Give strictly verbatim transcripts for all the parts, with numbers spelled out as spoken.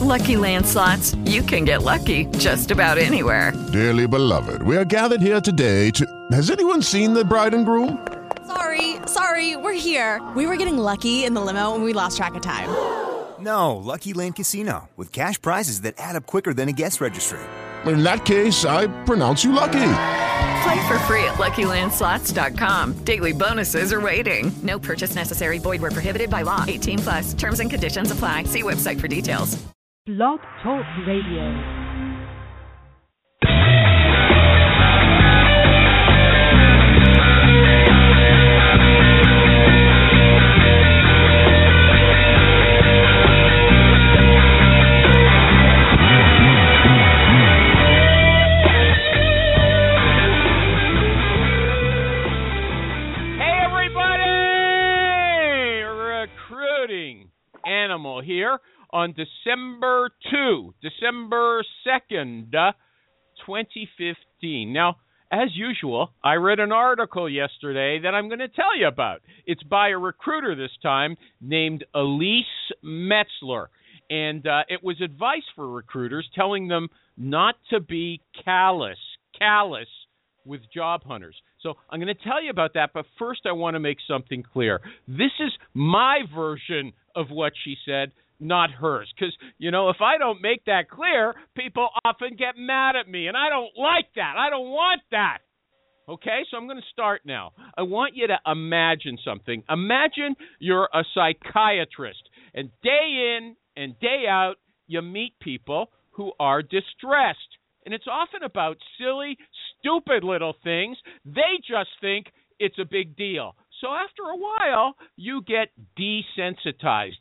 Lucky Land Slots, you can get lucky just about anywhere. Dearly beloved, we are gathered here today to... Has anyone seen the bride and groom? Sorry, sorry, we're here. We were getting lucky in the limo and we lost track of time. No, Lucky Land Casino, with cash prizes that add up quicker than a guest registry. In that case, I pronounce you lucky. Play for free at Lucky Land Slots dot com. Daily bonuses are waiting. No purchase necessary. Void where prohibited by law. eighteen plus. Terms and conditions apply. See website for details. Blog Talk Radio. Animal here on December second, December second, twenty fifteen. Now, as usual, I read an article yesterday that I'm going to tell you about. It's by a recruiter this time named Elise Metzler, and uh, it was advice for recruiters telling them not to be callous, callous with job hunters. So I'm going to tell you about that, but first I want to make something clear. This is my version of what she said, not hers. Because, you know, if I don't make that clear, people often get mad at me, and I don't like that. I don't want that. Okay, so I'm going to start now. I want you to imagine something. Imagine you're a psychiatrist, and day in and day out, you meet people who are distressed. And it's often about silly, stupid little things. They just think it's a big deal. So after a while, you get desensitized.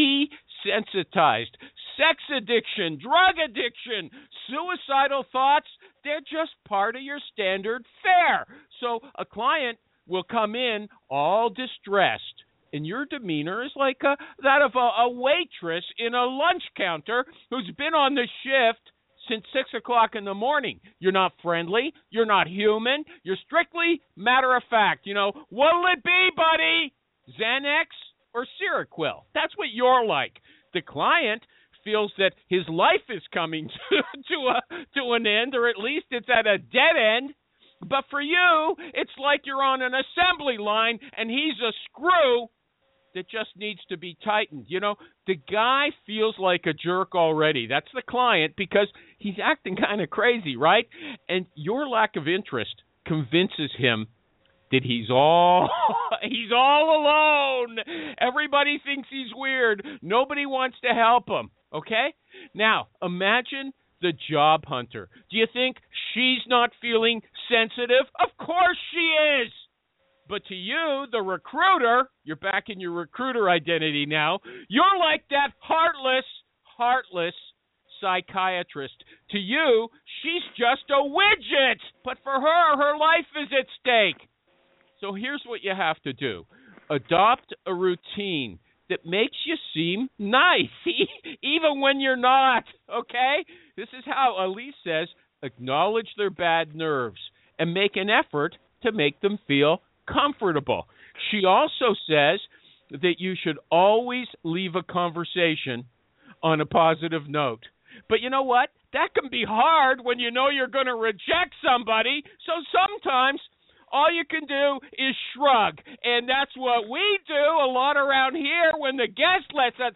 Desensitized. Sex addiction, drug addiction, suicidal thoughts, they're just part of your standard fare. So a client will come in all distressed, and your demeanor is like a, that of a, a waitress in a lunch counter who's been on the shift since six o'clock in the morning. You're not friendly. You're not human. You're strictly matter of fact. You know, what'll it be, buddy? Xanax or Seroquel? That's what you're like. The client feels that his life is coming to, to, a, to an end, or at least it's at a dead end. But for you, it's like you're on an assembly line and he's a screw that just needs to be tightened. You know, the guy feels like a jerk already. That's the client, because he's acting kind of crazy, right? And your lack of interest convinces him that he's all he's all alone. Everybody thinks he's weird. Nobody wants to help him, okay? Now, imagine the job hunter. Do you think she's not feeling sensitive? Of course she is. But to you, the recruiter, you're back in your recruiter identity now, you're like that heartless, heartless psychiatrist. To you, she's just a widget. But for her, her life is at stake. So here's what you have to do. Adopt a routine that makes you seem nice, even when you're not, okay? This is how Elise says, acknowledge their bad nerves and make an effort to make them feel comfortable. She also says that you should always leave a conversation on a positive note. But you know what? That can be hard when you know you're going to reject somebody. So sometimes all you can do is shrug. And that's what we do a lot around here when the guest lets us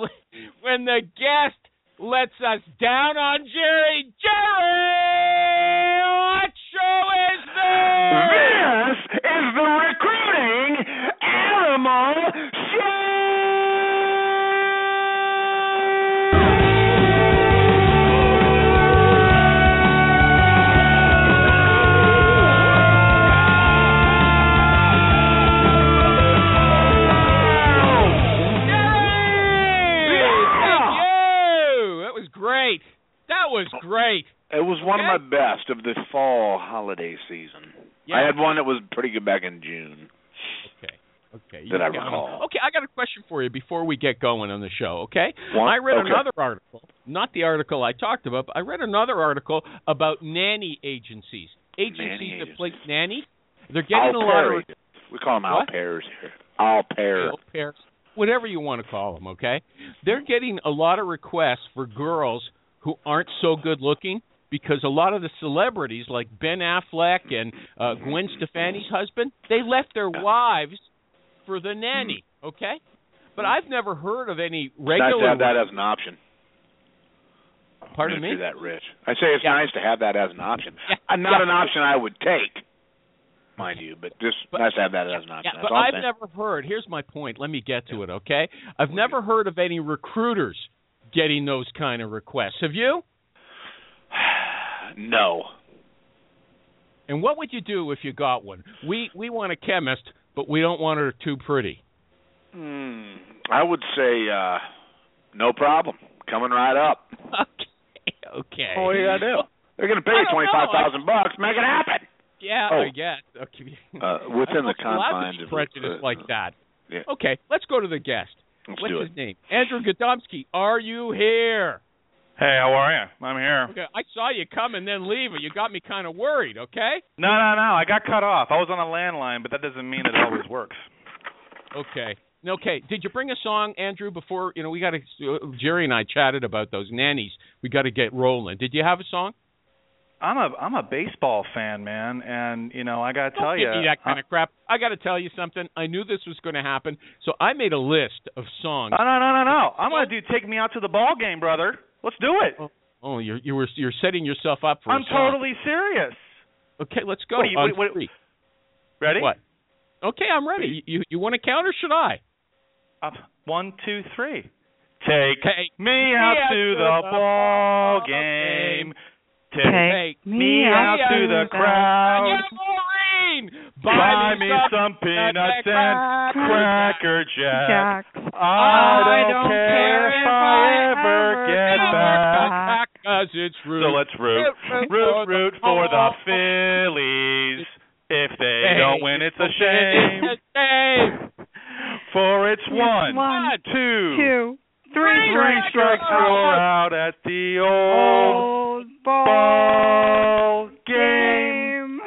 when the guest lets us down on Jerry. Jerry, what show is this? This is the Recruiting Animal Show! Great. That was great. It was one okay. of my best of this fall holiday season. Yeah. I had one that was pretty good back in June. Okay. Okay. That I recall. Okay, I got a question for you before we get going on the show, okay? What? I read okay. another article, not the article I talked about, but I read another article about nanny agencies. Agencies nanny that agencies. place nanny. They're getting au a lot of... We call them au what? pairs here. Au pairs. Au pairs. whatever you want to call them, okay? They're getting a lot of requests for girls who aren't so good looking because a lot of the celebrities like Ben Affleck and uh, Gwen Stefani's husband, they left their wives for the nanny, okay? But I've never heard of any regular... Nice to have that as an option. Pardon me? That, Rich. I say it's yeah. nice to have that as an option. Yeah. Not yeah. an option I would take, mind you, but just but, nice to have that as an option. Yeah, That's but all I've I'm never heard, here's my point, let me get to it, okay? I've never heard of any recruiters getting those kind of requests. Have you? No. And what would you do if you got one? We we want a chemist, but we don't want her too pretty. Hmm. I would say uh, no problem. Coming right up. Okay. Okay. What are you gonna do? They're gonna pay you twenty five thousand bucks. Make it happen. Yeah. Oh. I guess. Okay. Uh, within the confines of prejudice uh, like that. Yeah. Okay. Let's go to the guest. Let's What's do his it. name? Andrew Gadomski. Are you here? Hey, how are you? I'm here. Okay. I saw you come and then leave. You got me kind of worried. Okay. No, no, no. I got cut off. I was on a landline, but that doesn't mean it always works. Okay. Okay. Did you bring a song, Andrew? Before you know, we got to. Uh, Jerry and I chatted about those nannies. We got to get rolling. Did you have a song? I'm a I'm a baseball fan, man, and you know I got to tell Don't you give me that kind of crap. I got to tell you something. I knew this was going to happen, so I made a list of songs. No, no, no, no, no. I'm going to do "Take Me Out to the Ball Game," brother. Let's do it. Oh, oh you're you were you're setting yourself up for. I'm a song. totally serious. Okay, let's go. What do you, on what, what, three. Ready? What? Okay, I'm ready. You you want to count or should I? Up. One, two, three. Take Take me out to the ball game. Take me out to the crowd. Yeah, Maureen! Buy me some peanuts and Cracker Jacks. Jacks. I don't care if I ever get back. Cause it's root. So let's root. Root, root for the Phillies. If they don't win, it's a shame. For it's one, One, two, two, three, three strikes, you're out at the old old ball, ball game.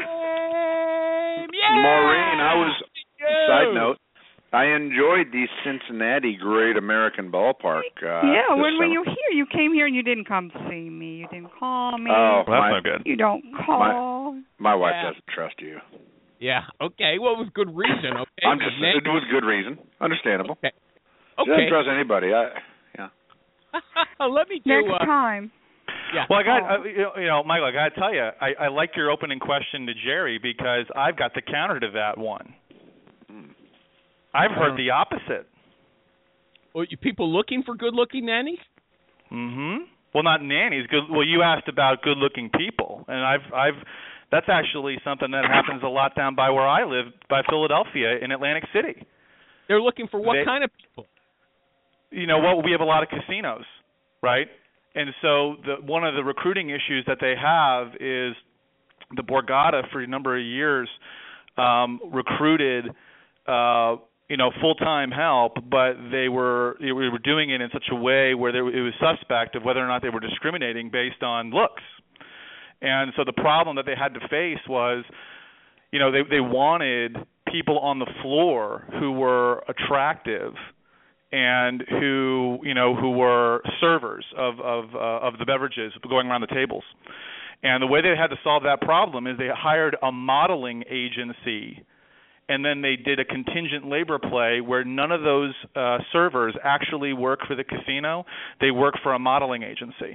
Yeah. Maureen, I was. Side note, I enjoyed the Cincinnati Great American Ballpark. Uh, yeah, this when were summer. you here? You came here and you didn't come see me. You didn't call me. Oh, Well, my, that's not good. You don't call. my wife Yeah. doesn't trust you. Yeah. Okay. Well, with good reason. Okay. I'm just it was good reason, understandable. Okay. She Okay. doesn't trust anybody. I, yeah. Let me do. Next Uh, time. yeah. Well, I got uh, you know, you know, Michael. I got to tell you, I, I like your opening question to Jerry because I've got the counter to that one. I've heard the opposite. Well, you people looking for good-looking nannies? Mm-hmm. Well, not nannies. Good. Well, you asked about good-looking people, and I've, I've. That's actually something that happens a lot down by where I live, by Philadelphia, in Atlantic City. They're looking for what They- kind of people? You know, well, we have a lot of casinos, right? And so the one of the recruiting issues that they have is the Borgata for a number of years um, recruited. Uh, you know, full-time help, but they were they were doing it in such a way where there, it was suspect of whether or not they were discriminating based on looks. And so the problem that they had to face was, you know, they they wanted people on the floor who were attractive and who, you know, who were servers of of uh, of the beverages going around the tables. And the way they had to solve that problem is they hired a modeling agency. And then they did a contingent labor play where none of those uh, servers actually work for the casino. They work for a modeling agency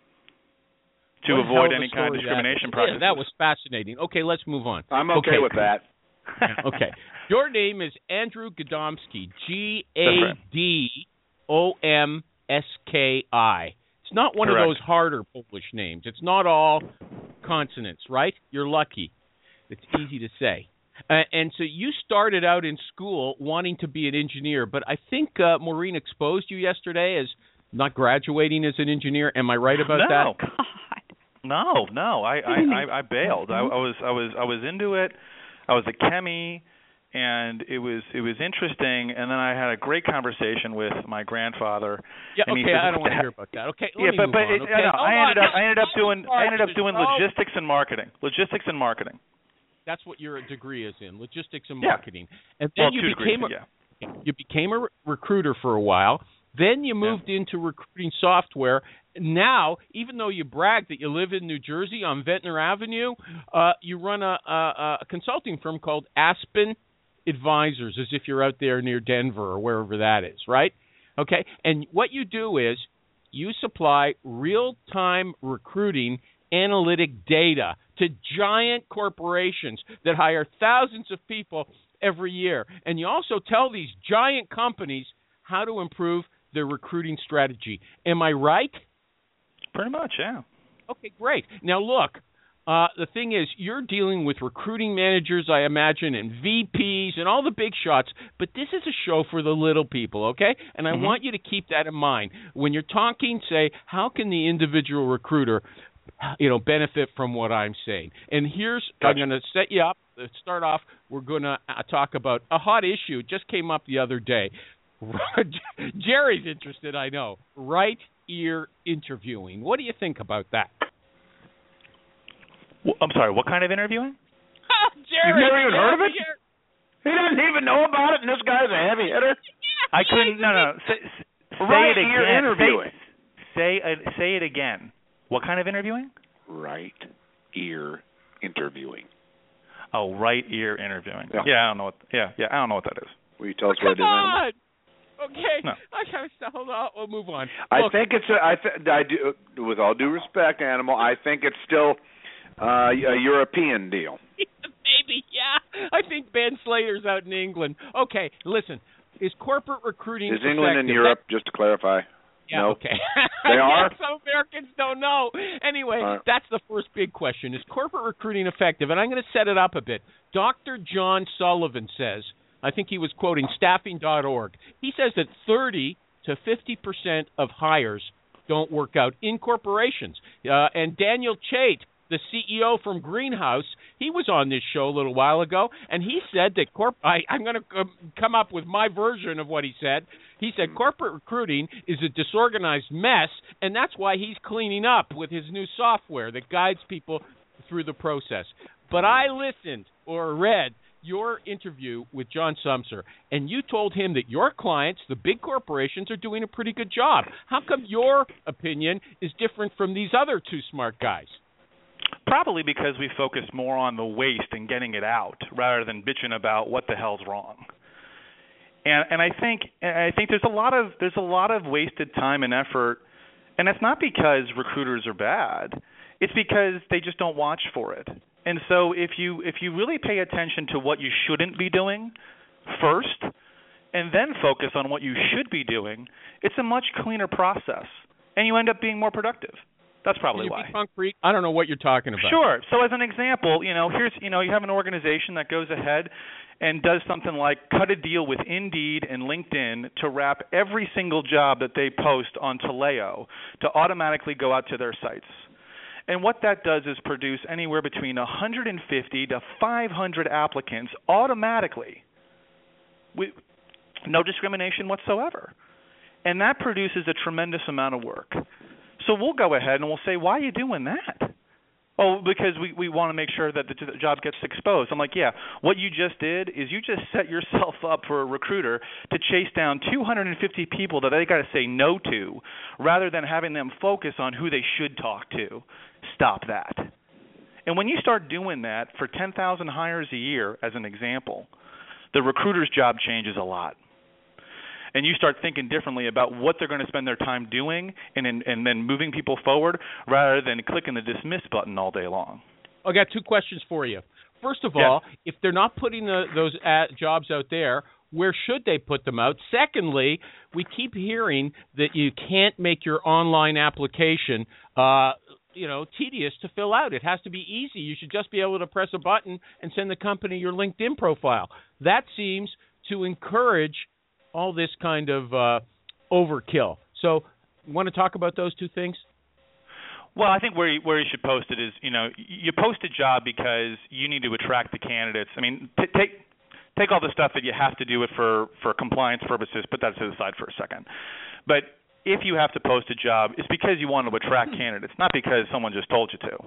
to What avoid hell of a any kind of story discrimination that, practices. Yeah, that was fascinating. Okay, let's move on. I'm okay, with that. Okay. Your name is Andrew Gadomski, G A D O M S K I. It's not one Correct. of those harder Polish names. It's not all consonants, right? You're lucky. It's easy to say. Uh, and so you started out in school wanting to be an engineer, but I think uh, Maureen exposed you yesterday as not graduating as an engineer. Am I right about no. that? God. No, no, I I, I, I bailed. I, I was I was I was into it. I was a chemie, and it was it was interesting. And then I had a great conversation with my grandfather. Yeah, and he okay, said, I don't want to "What the hear about that. Okay, let yeah, me but move but on, it, okay? I, know, Hold I ended on. up I ended up doing I ended up doing Oh, logistics and marketing. Logistics and marketing. That's what your degree is in, logistics and Yeah. marketing. And then Well, you two became degrees, a, yeah. You became a re- recruiter for a while. Then you moved yeah. into recruiting software. Now, even though you brag that you live in New Jersey on Ventnor Avenue, uh, you run a, a, a consulting firm called Aspen Advisors, as if you're out there near Denver or wherever that is, right? Okay, and what you do is you supply real-time recruiting analytic data to giant corporations that hire thousands of people every year. And you also tell these giant companies how to improve their recruiting strategy. Am I right? Pretty much, yeah. Okay, great. Now, look, uh, the thing is, you're dealing with recruiting managers, I imagine, and V Ps and all the big shots, but this is a show for the little people, okay? And I mm-hmm. want you to keep that in mind. When you're talking, say, how can the individual recruiter, you know, benefit from what I'm saying? And here's, gotcha. I'm going to set you up. Let's start off. We're going to uh, talk about a hot issue. It just came up the other day. Jerry's interested, I know. Right ear interviewing. What do you think about that? Well, I'm sorry, what kind of interviewing? Jerry, You've never even Jerry, heard of it? Jerry. He doesn't even know about it, and this guy's a heavy hitter. I couldn't. No, no. Say, say right it again. ear interviewing. Say, say, uh, say it again. What kind of interviewing? Right ear interviewing. Oh, right ear interviewing. Yeah, yeah I don't know what. Yeah, yeah, I don't know what that is. Will you tell us oh, what it is? On. Okay, no. I gotta stop. Hold on, we'll move on. I Look, think it's. A, I, th- I do, with all due respect, Animal. I think it's still uh, a European deal. Maybe, yeah. I think Ben Slater's out in England. Okay, listen. Is corporate recruiting Is England in Europe? Just to clarify. Yeah, no. okay. They are? Yeah, some Americans don't know. Anyway, right. That's the first big question. Is corporate recruiting effective? And I'm going to set it up a bit. Doctor John Sullivan says, I think he was quoting staffing dot org, he says that thirty to fifty percent of hires don't work out in corporations. Uh, and Daniel Chait, the C E O from Greenhouse, he was on this show a little while ago, and he said that corp. I, I'm going to come up with my version of what he said. He said corporate recruiting is a disorganized mess, and that's why he's cleaning up with his new software that guides people through the process. But I listened or read your interview with John Sumser, and you told him that your clients, the big corporations, are doing a pretty good job. How come your opinion is different from these other two smart guys? Probably because we focus more on the waste and getting it out rather than bitching about what the hell's wrong. And and I think I think there's a lot of there's a lot of wasted time and effort, and it's not because recruiters are bad. It's because they just don't watch for it. And so if you if you really pay attention to what you shouldn't be doing first, and then focus on what you should be doing, it's a much cleaner process, and you end up being more productive. That's probably Can you why. Be concrete? I don't know what you're talking about. Sure. So as an example, you know, here's you know, you have an organization that goes ahead and does something like cut a deal with Indeed and LinkedIn to wrap every single job that they post on Taleo to automatically go out to their sites. And what that does is produce anywhere between one hundred fifty to five hundred applicants automatically with no discrimination whatsoever. And that produces a tremendous amount of work. So we'll go ahead and we'll say, why are you doing that? Oh, because we, we want to make sure that the job gets exposed. I'm like, yeah, what you just did is you just set yourself up for a recruiter to chase down two hundred fifty people that they got to say no to rather than having them focus on who they should talk to. Stop that. And when you start doing that for ten thousand hires a year, as an example, the recruiter's job changes a lot. And you start thinking differently about what they're going to spend their time doing and, and, and then moving people forward rather than clicking the dismiss button all day long. I got two questions for you. First of yeah. all, if they're not putting the, those ad, jobs out there, where should they put them out? Secondly, we keep hearing that you can't make your online application uh, you know, tedious to fill out. It has to be easy. You should just be able to press a button and send the company your LinkedIn profile. That seems to encourage all this kind of uh, overkill. So, want to talk about those two things? Well, I think where you, where you should post it is, you know, you post a job because you need to attract the candidates. I mean, t- take take all the stuff that you have to do it for, for compliance purposes, put that to the side for a second. But if you have to post a job, it's because you want to attract candidates, not because someone just told you to.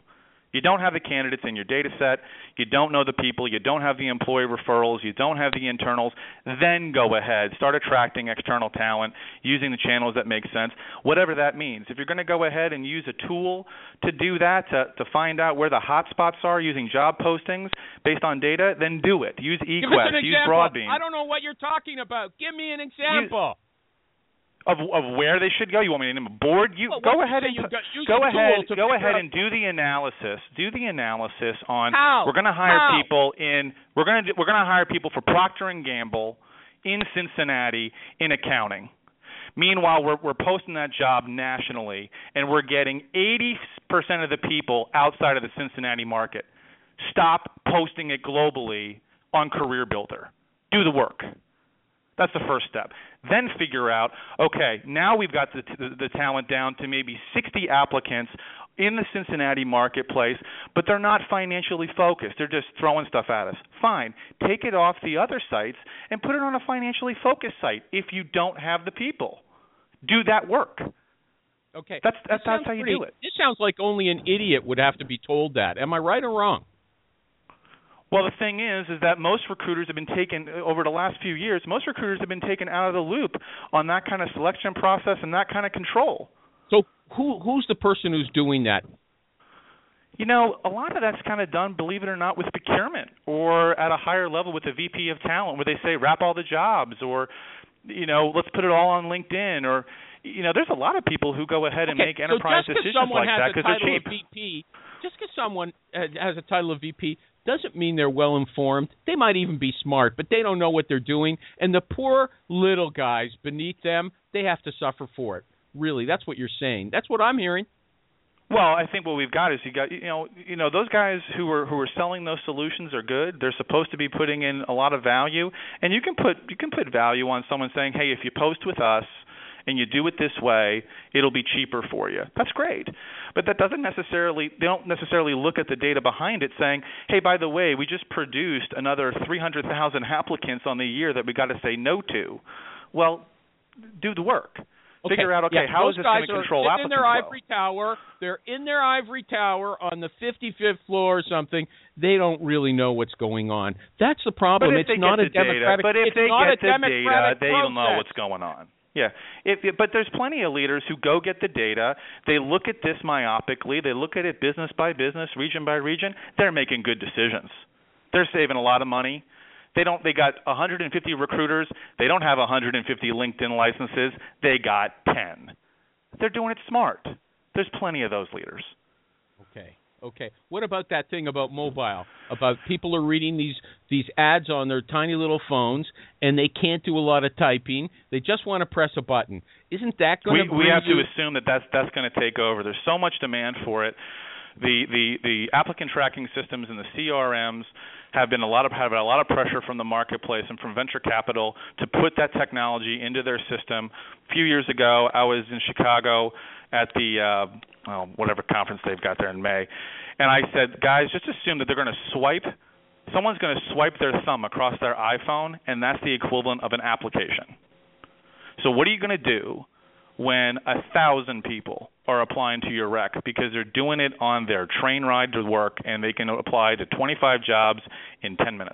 You don't have the candidates in your data set. You don't know the people. You don't have the employee referrals. You don't have the internals. Then go ahead. Start attracting external talent using the channels that make sense, whatever that means. If you're going to go ahead and use a tool to do that, to, to find out where the hot spots are using job postings based on data, then do it. Use eQuest. Give us an use example. Broadbean. I don't know what you're talking about. Give me an example. Use, Of of where they should go. You want me to name a board? You well, go ahead and you got, go ahead go ahead up. and do the analysis. Do the analysis on. How? We're going to hire How? people in. We're going to we're going to hire people for Procter and Gamble in Cincinnati in accounting. Meanwhile, we're we're posting that job nationally, and we're getting eighty percent of the people outside of the Cincinnati market. Stop posting it globally on CareerBuilder. Do the work. That's the first step. Then figure out, okay, now we've got the, the, the talent down to maybe sixty applicants in the Cincinnati marketplace, but they're not financially focused. They're just throwing stuff at us. Fine. Take it off the other sites and put it on a financially focused site if you don't have the people. Do that work. Okay. That's, that's, that's how you pretty, do it. This sounds like only an idiot would have to be told that. Am I right or wrong? Well, the thing is, is that most recruiters have been taken, over the last few years, most recruiters have been taken out of the loop on that kind of selection process and that kind of control. So who who's the person who's doing that? You know, a lot of that's kind of done, believe it or not, with procurement or at a higher level with the V P of talent where they say wrap all the jobs or, you know, let's put it all on LinkedIn or, you know, there's a lot of people who go ahead and okay, make enterprise so decisions like that because they're cheap. V P, just because someone has a title of V P doesn't mean they're well informed. They might even be smart, but they don't know what they're doing. And the poor little guys beneath them, they have to suffer for it. Really, that's what you're saying. That's what I'm hearing. Well, I think what we've got is you got you know you know those guys who are who are selling those solutions are good. They're supposed to be putting in a lot of value, and you can put you can put value on someone saying, hey, if you post with us and you do it this way, it'll be cheaper for you. That's great. But that doesn't necessarily, they don't necessarily look at the data behind it saying, hey, by the way, we just produced another three hundred thousand applicants on the year that we got to say no to. Well, do the work. Okay. Figure out, okay, yeah, how is this going to control are applicant in their flow? ivory tower. They're in their ivory tower on the fifty-fifth floor or something. They don't really know what's going on. That's the problem. But if it's they not get a the democratic. data, but if it's they not get a the democratic data, they'll know process. what's going on. Yeah, if, but there's plenty of leaders who go get the data. They look at this myopically. They look at it business by business, region by region. They're making good decisions. They're saving a lot of money. They don't. They got one hundred fifty recruiters. They don't have one hundred fifty LinkedIn licenses. They got ten. They're doing it smart. There's plenty of those leaders. Okay. Okay. What about that thing about mobile? About people are reading these these ads on their tiny little phones and they can't do a lot of typing. They just want to press a button. Isn't that going to We we have you... to assume that that's that's going to take over. There's so much demand for it. The the the applicant tracking systems and the C R Ms have been a lot of have a lot of pressure from the marketplace and from venture capital to put that technology into their system. A few years ago, I was in Chicago at the uh, well, whatever conference they've got there in May, and I said, guys, just assume that they're going to swipe. Someone's going to swipe their thumb across their iPhone, and that's the equivalent of an application. So what are you going to do when a thousand people are applying to your rec because they're doing it on their train ride to work and they can apply to twenty-five jobs in ten minutes?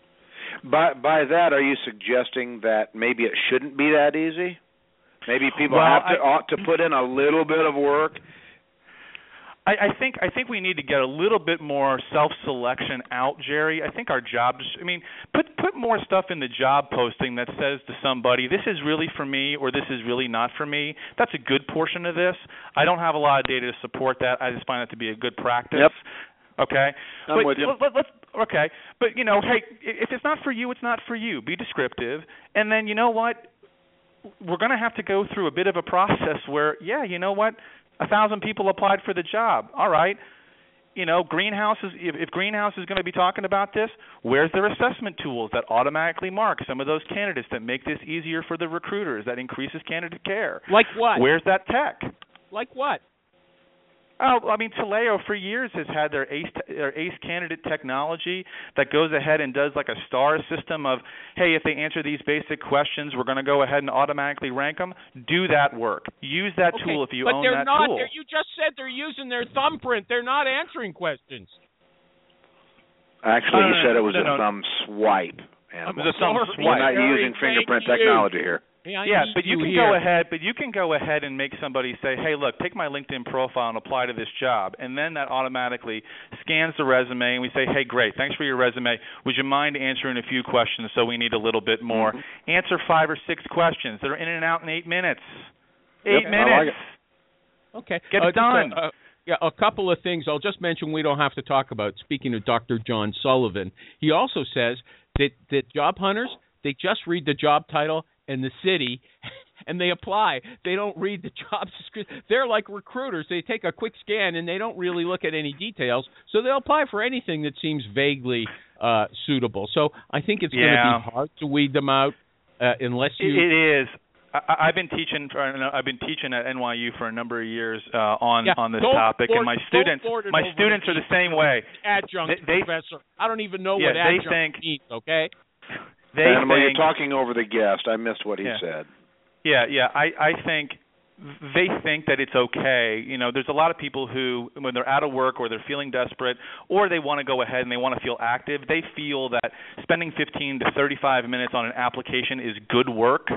By by that, are you suggesting that maybe it shouldn't be that easy? Maybe people well, have to I, ought to put in a little bit of work. I, I think I think we need to get a little bit more self-selection out, Jerry. I think our jobs. I mean, put put more stuff in the job posting that says to somebody, "This is really for me," or "This is really not for me." That's a good portion of this. I don't have a lot of data to support that. I just find that to be a good practice. Yep. Okay. I'm but with you. Let, let, let's, okay. But you know, hey, if it's not for you, it's not for you. Be descriptive, and then you know what? We're going to have to go through a bit of a process where, yeah, you know what? A thousand people applied for the job. All right. You know, Greenhouse is, if, if Greenhouse is going to be talking about this, where's their assessment tools that automatically mark some of those candidates that make this easier for the recruiters, that increases candidate care? Like what? Where's that tech? Like what? Oh, I mean, Taleo for years has had their ACE, their ACE candidate technology that goes ahead and does like a star system of, hey, if they answer these basic questions, we're going to go ahead and automatically rank them. Do that work. Use that okay, tool if you but own they're that not, tool. They're, you just said they're using their thumbprint. They're not answering questions. Actually, he uh, said it was no, a no. thumb swipe. Animal. It was a thumb Sorry, swipe. We're not using fingerprint technology here. Hey, I yeah, need but you can here. go ahead. But you can go ahead and make somebody say, "Hey, look, take my LinkedIn profile and apply to this job," and then that automatically scans the resume, and we say, "Hey, great, thanks for your resume. Would you mind answering a few questions? So we need a little bit more. Mm-hmm. Answer five or six questions that are in and out in eight minutes. Eight yep, minutes. I like it. Okay, get uh, it done." Uh, yeah, a couple of things I'll just mention we don't have to talk about. Speaking of Doctor John Sullivan, he also says that that job hunters, they just read the job title and the city, and they apply. They don't read the job description. They're like recruiters. They take a quick scan, and they don't really look at any details, so they'll apply for anything that seems vaguely uh, suitable. So I think it's yeah. going to be hard to weed them out uh, unless you... It, it is. I, I've been teaching. For, I've been teaching at N Y U for a number of years uh, on yeah, on this don't topic, forward, and my students, my students are the same way. Adjunct they, they, professor. I don't even know yeah, what adjunct think, means. Okay. They Animal, think, you're talking over the guest. I missed what he yeah. said. Yeah, yeah. I, I think they think that it's okay. You know, there's a lot of people who, when they're out of work or they're feeling desperate or they want to go ahead and they want to feel active, they feel that spending fifteen to thirty-five minutes on an application is good work.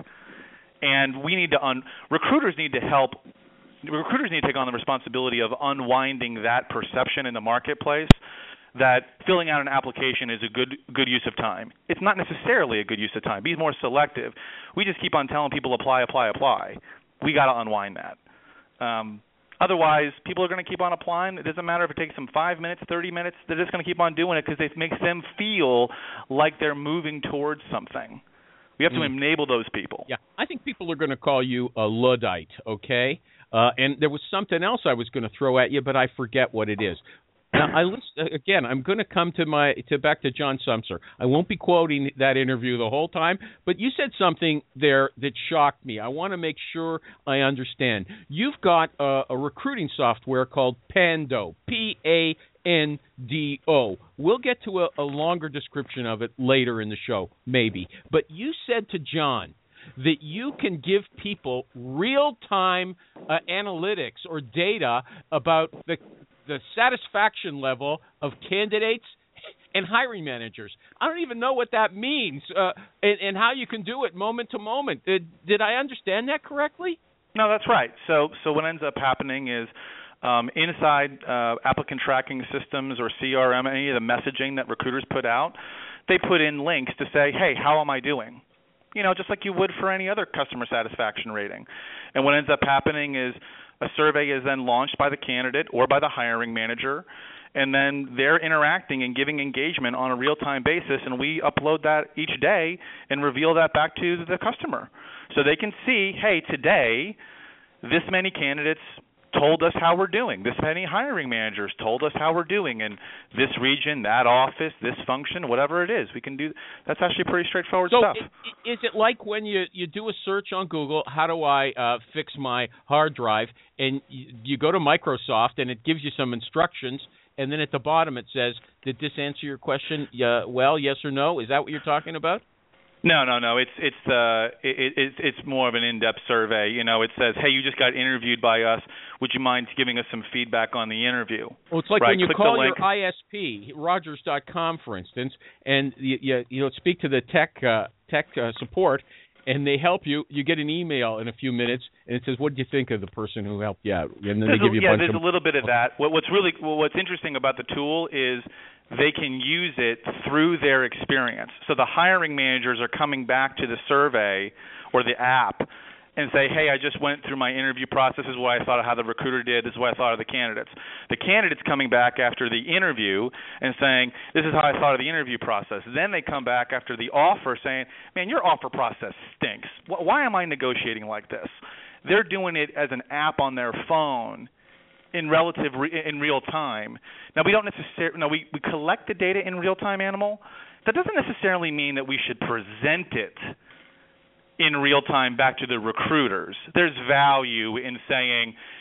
And we need to un- recruiters need to help. Recruiters need to take on the responsibility of unwinding that perception in the marketplace that filling out an application is a good good use of time. It's not necessarily a good use of time. Be more selective. We just keep on telling people apply, apply, apply. We got to unwind that. Um, otherwise, people are going to keep on applying. It doesn't matter if it takes them five minutes, thirty minutes. They're just going to keep on doing it because it makes them feel like they're moving towards something. We have to mm. enable those people. Yeah, I think people are going to call you a Luddite, okay? Uh, and there was something else I was going to throw at you, but I forget what it is. Now, I list, again, I'm going to come to my to back to John Sumser. I won't be quoting that interview the whole time, but you said something there that shocked me. I want to make sure I understand. You've got a, a recruiting software called Pando, P A N D O. We'll get to a, a longer description of it later in the show, maybe. But you said to John that you can give people real-time uh, analytics or data about the the satisfaction level of candidates and hiring managers. I don't even know what that means uh, and, and how you can do it moment to moment. Did, did I understand that correctly? No, that's right. So, so what ends up happening is um, inside uh, applicant tracking systems or C R M, any of the messaging that recruiters put out, they put in links to say, hey, how am I doing? You know, just like you would for any other customer satisfaction rating. And what ends up happening is a survey is then launched by the candidate or by the hiring manager, and then they're interacting and giving engagement on a real-time basis, and we upload that each day and reveal that back to the customer. So they can see, hey, today this many candidates told us how we're doing. This many hiring managers told us how we're doing in this region, that office, this function, whatever it is. We can do. That's actually pretty straightforward so stuff. Is it like when you, you do a search on Google, how do I uh, fix my hard drive, and you, you go to Microsoft and it gives you some instructions, and then at the bottom it says, did this answer your question? Yeah, well, yes or no? Is that what you're talking about? No, no, no. It's it's uh it, it it's more of an in-depth survey. You know, it says, hey, you just got interviewed by us. Would you mind giving us some feedback on the interview? Well, it's like right? when you Click call the link. your I S P, Rogers dot com, for instance, and you you, you know, speak to the tech uh, tech uh, support, and they help you. You get an email in a few minutes, and it says, "What do you think of the person who helped you out?" And then there's they give a, you a yeah, bunch there's of a little bit of that. What, what's really well, what's interesting about the tool is they can use it through their experience. So the hiring managers are coming back to the survey or the app and say, hey, I just went through my interview process. This is what I thought of how the recruiter did. This is what I thought of the candidates. The candidate's coming back after the interview and saying, this is how I thought of the interview process. Then they come back after the offer saying, man, your offer process stinks. Why am I negotiating like this? They're doing it as an app on their phone in relative re- in real time. Now we don't necessarily. No, we, we collect the data in real time, Animal. That doesn't necessarily mean that we should present it in real time back to the recruiters. There's value in saying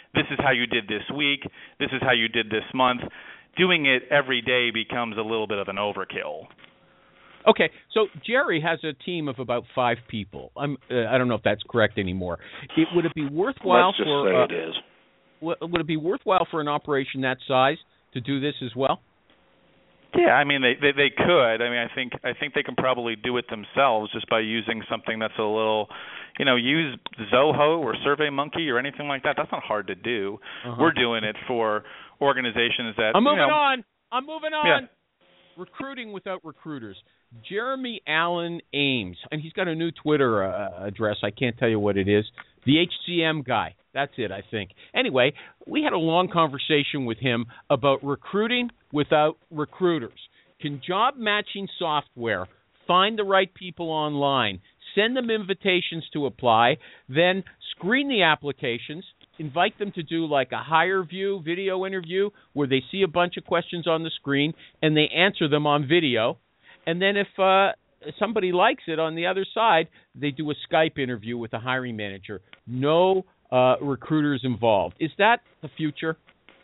this is how you did this week, this is how you did this month. Doing it every day becomes a little bit of an overkill. Okay, so Jerry has a team of about five people. I'm, uh, I don't know if that's correct anymore. It, would it be worthwhile Let's just for say uh, it is. w- would it be worthwhile for an operation that size to do this as well? Yeah, I mean they, they they could. I mean I think I think they can probably do it themselves just by using something that's a little, you know, use Zoho or SurveyMonkey or anything like that. That's not hard to do. Uh-huh. We're doing it for organizations that. I'm moving you know, on. I'm moving on. Yeah. Recruiting without recruiters. Jeremy Allen Ames, and he's got a new Twitter uh, address. I can't tell you what it is. The H C M guy. That's it, I think. Anyway, we had a long conversation with him about recruiting without recruiters. Can job matching software find the right people online, send them invitations to apply, then screen the applications, invite them to do like a higher view video interview where they see a bunch of questions on the screen and they answer them on video, and then if uh, somebody likes it on the other side, they do a Skype interview with a hiring manager. No uh, recruiters involved. Is that the future?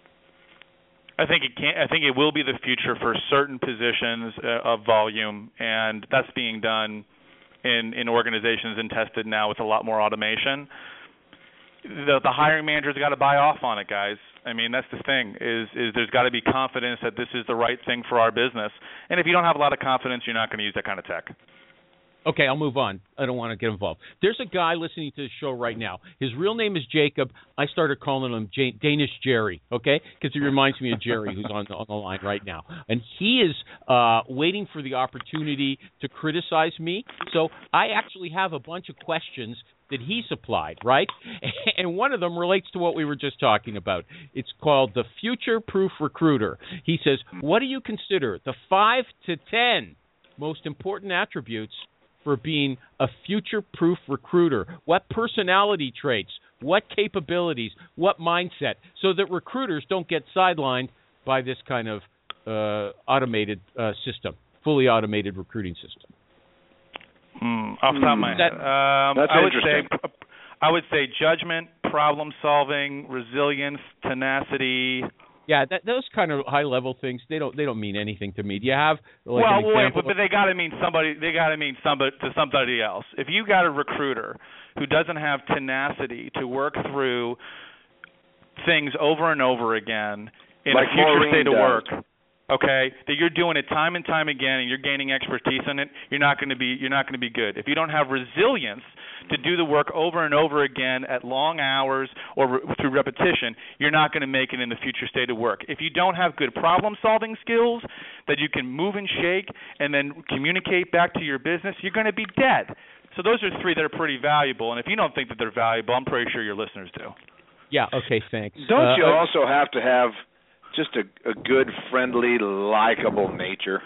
I think it can. I think it will be the future for certain positions uh, of volume, and that's being done in in organizations and tested now with a lot more automation. The, the hiring manager's got to buy off on it, guys. I mean, that's the thing, is is there's got to be confidence that this is the right thing for our business. And if you don't have a lot of confidence, you're not going to use that kind of tech. Okay, I'll move on. I don't want to get involved. There's a guy listening to the show right now. His real name is Jacob. I started calling him J- Danish Jerry, okay, because he reminds me of Jerry, who's on, on the line right now. And he is uh, waiting for the opportunity to criticize me. So I actually have a bunch of questions that he supplied, right? And one of them relates to what we were just talking about. It's called the Future-Proof Recruiter. He says, what do you consider the five to ten most important attributes for being a future-proof recruiter? What personality traits, what capabilities, what mindset, so that recruiters don't get sidelined by this kind of uh, automated uh, system, fully automated recruiting system? Mm, off the top of my head, um, That's I would interesting. say, I would say judgment, problem solving, resilience, tenacity. Yeah, that, those kind of high-level things, they don't they don't mean anything to me. Do you have like well, an wait, example? but, but they got to mean somebody. They got to mean somebody to somebody else. If you got a recruiter who doesn't have tenacity to work through things over and over again in Like a future Maureen state of does. work, okay, that you're doing it time and time again and you're gaining expertise in it, you're not going to be you're not going to be good. If you don't have resilience to do the work over and over again at long hours or re- through repetition, you're not going to make it in the future state of work. If you don't have good problem-solving skills that you can move and shake and then communicate back to your business, you're going to be dead. So those are three that are pretty valuable, and if you don't think that they're valuable, I'm pretty sure your listeners do. Yeah, okay, thanks. Don't Uh, you uh, also have to have just a, a good, friendly, likable nature?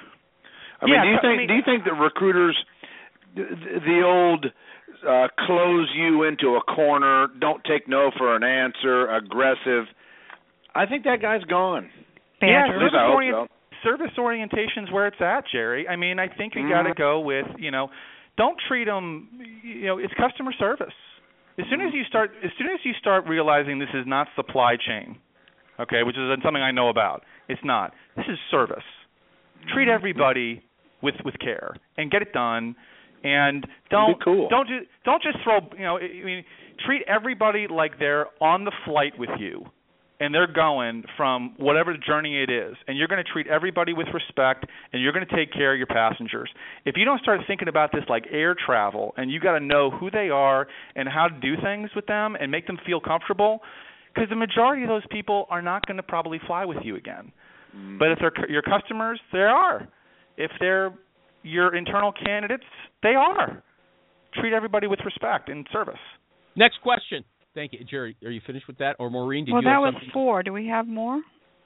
I mean, Yeah, do you I think mean- do you think that recruiters, the, the old uh, close you into a corner, don't take no for an answer, aggressive? I think that guy's gone. Yeah, At service, least I hope orient- so. service orientation's where it's at, Jerry. I mean, I think you Mhm. got to go with, you know, don't treat them, you know, it's customer service. As soon as you start, as soon as you start realizing this is not supply chain, okay, which is something I know about, it's not. This is service. Treat everybody with with care and get it done, and don't Be cool. don't do, don't just throw, you know, I mean, treat everybody like they're on the flight with you. And they're going from whatever journey it is, and you're going to treat everybody with respect, and you're going to take care of your passengers. If you don't start thinking about this like air travel, and you got to know who they are and how to do things with them and make them feel comfortable, because the majority of those people are not going to probably fly with you again. Mm. But if they're cu- your customers, they are. If they're your internal candidates, they are. Treat everybody with respect and service. Next question. Thank you, Jerry. Are you finished with that, or Maureen? Did well, you that have was something? four. Do we have more?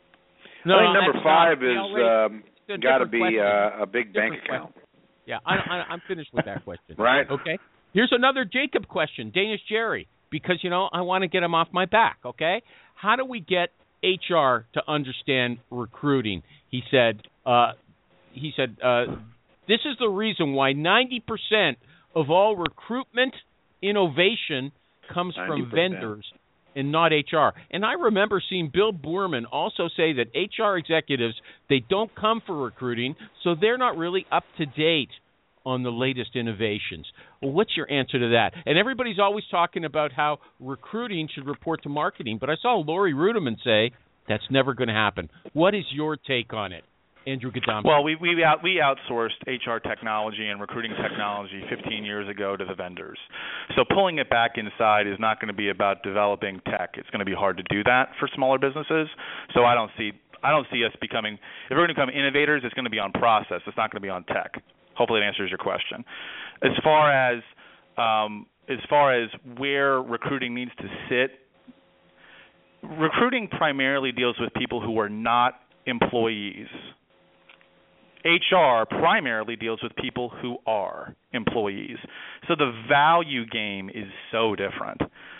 No, I think no, number that's five not- is no, wait. um, It's a got to different be question. uh, a big bank Different account. question. Yeah, I, I, I'm finished with that question. Right. Okay. Here's another Jacob question, Danish Jerry, because, you know, I want to get him off my back, okay? How do we get H R to understand recruiting? He said, uh, he said, uh, this is the reason why ninety percent of all recruitment innovation comes from ninety percent. vendors and not H R. And I remember seeing Bill Boorman also say that H R executives, they don't come for recruiting, so they're not really up to date on the latest innovations. Well, what's your answer to that? And everybody's always talking about how recruiting should report to marketing, but I saw Lori Rudiman say that's never going to happen. What is your take on it, Andrew Gadam? Well, we we out, we outsourced H R technology and recruiting technology fifteen years ago to the vendors. So pulling it back inside is not going to be about developing tech. It's going to be hard to do that for smaller businesses. So I don't see I don't see us becoming. If we're going to become innovators, it's going to be on process. It's not going to be on tech. Hopefully, it answers your question. As far as um, as far as where recruiting needs to sit, recruiting primarily deals with people who are not employees. H R primarily deals with people who are employees. So the value game is so different.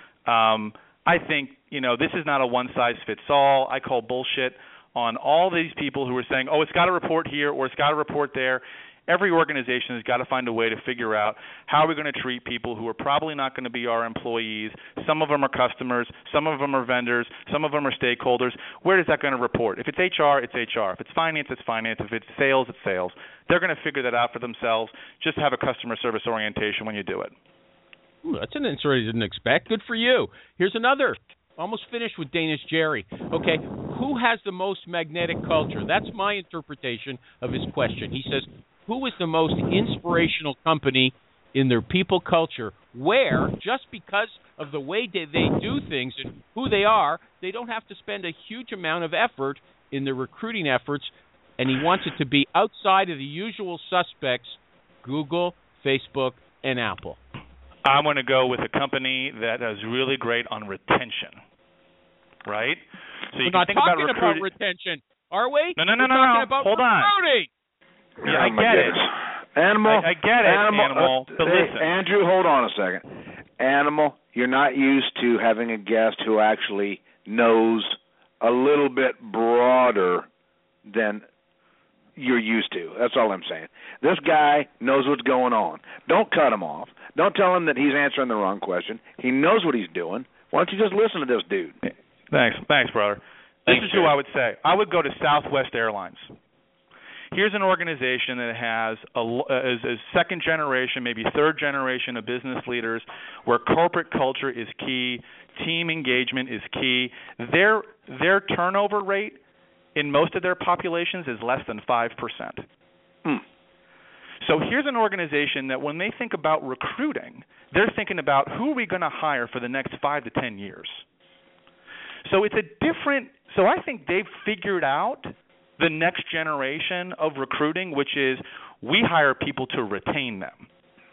Um, I think, you know, this is not a one-size-fits-all. I call bullshit on all these people who are saying, oh, it's got to report here or it's got to report there. Every organization has got to find a way to figure out how we're going to treat people who are probably not going to be our employees. Some of them are customers. Some of them are vendors. Some of them are stakeholders. Where is that going to report? If it's H R, it's H R. If it's finance, it's finance. If it's sales, it's sales. They're going to figure that out for themselves. Just have a customer service orientation when you do it. Ooh, that's an answer I didn't expect. Good for you. Here's another. Almost finished with Danish Jerry. Okay, who has the most magnetic culture? That's my interpretation of his question. He says, who is the most inspirational company in their people culture where, just because of the way they, they do things and who they are, they don't have to spend a huge amount of effort in their recruiting efforts, and he wants it to be outside of the usual suspects, Google, Facebook, and Apple. I'm going to go with a company that is really great on retention, right? So you We're can not think talking about, about retention, are we? No, no, no, We're no, talking no. about Hold recruiting. on. Yeah, I get it. Animal. I, I get it, Animal. Animal. Uh, but hey, listen. Andrew, hold on a second. Animal, you're not used to having a guest who actually knows a little bit broader than you're used to. That's all I'm saying. This guy knows what's going on. Don't cut him off. Don't tell him that he's answering the wrong question. He knows what he's doing. Why don't you just listen to this dude? Thanks. Thanks, brother. This Thanks, is who I would say. I would go to Southwest Airlines. Here's an organization that has a, a, a second generation, maybe third generation of business leaders where corporate culture is key, team engagement is key. Their their turnover rate in most of their populations is less than five percent. Hmm. So here's an organization that when they think about recruiting, they're thinking about who are we going to hire for the next five to ten years. So it's a different – so I think they've figured out – the next generation of recruiting, which is we hire people to retain them.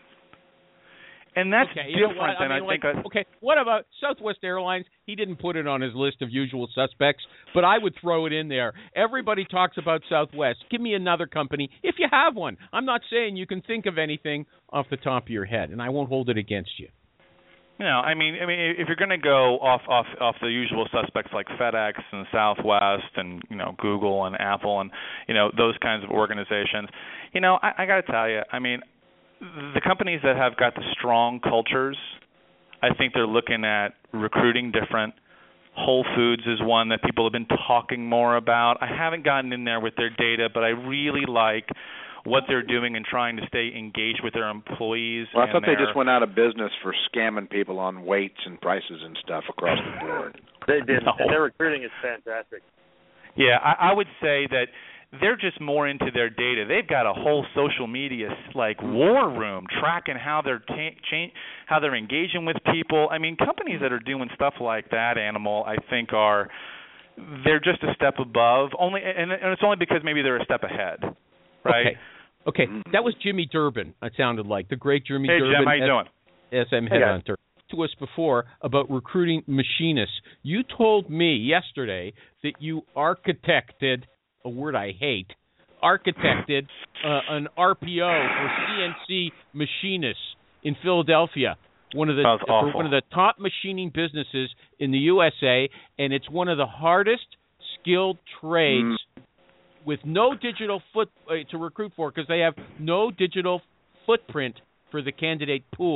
And that's okay, you know different I than mean, I like, think I... Okay, what about Southwest Airlines? He didn't put it on his list of usual suspects, but I would throw it in there. Everybody talks about Southwest. Give me another company, if you have one. I'm not saying you can think of anything off the top of your head, and I won't hold it against you. You know, I mean, I mean, if you're going to go off, off, off the usual suspects like FedEx and Southwest and you know Google and Apple and you know those kinds of organizations, you know, I, I got to tell you, I mean, the companies that have got the strong cultures, I think they're looking at recruiting different. Whole Foods is one that people have been talking more about. I haven't gotten in there with their data, but I really like what they're doing and trying to stay engaged with their employees. Well, I thought their... they just went out of business for scamming people on weights and prices and stuff across the board. They did, no. and their recruiting is fantastic. Yeah, I, I would say that they're just more into their data. They've got a whole social media like war room tracking how they're ta- cha- how they're engaging with people. I mean, companies that are doing stuff like that, Animal, I think are they're just a step above. Only, and, and it's only because maybe they're a step ahead. Right. Okay. okay, that was Jimmy Durbin. It sounded like the great Jimmy hey, Durbin. Jim, how you doing? S M Headhunter. Hey, to us before about recruiting machinists. You told me yesterday that you architected a word I hate. Architected uh, an R P O for C N C machinists in Philadelphia. One of the awful. one of the top machining businesses in the U S A, and it's one of the hardest skilled trades. Mm. With no digital foot uh, to recruit for because they have no digital footprint for the candidate pool.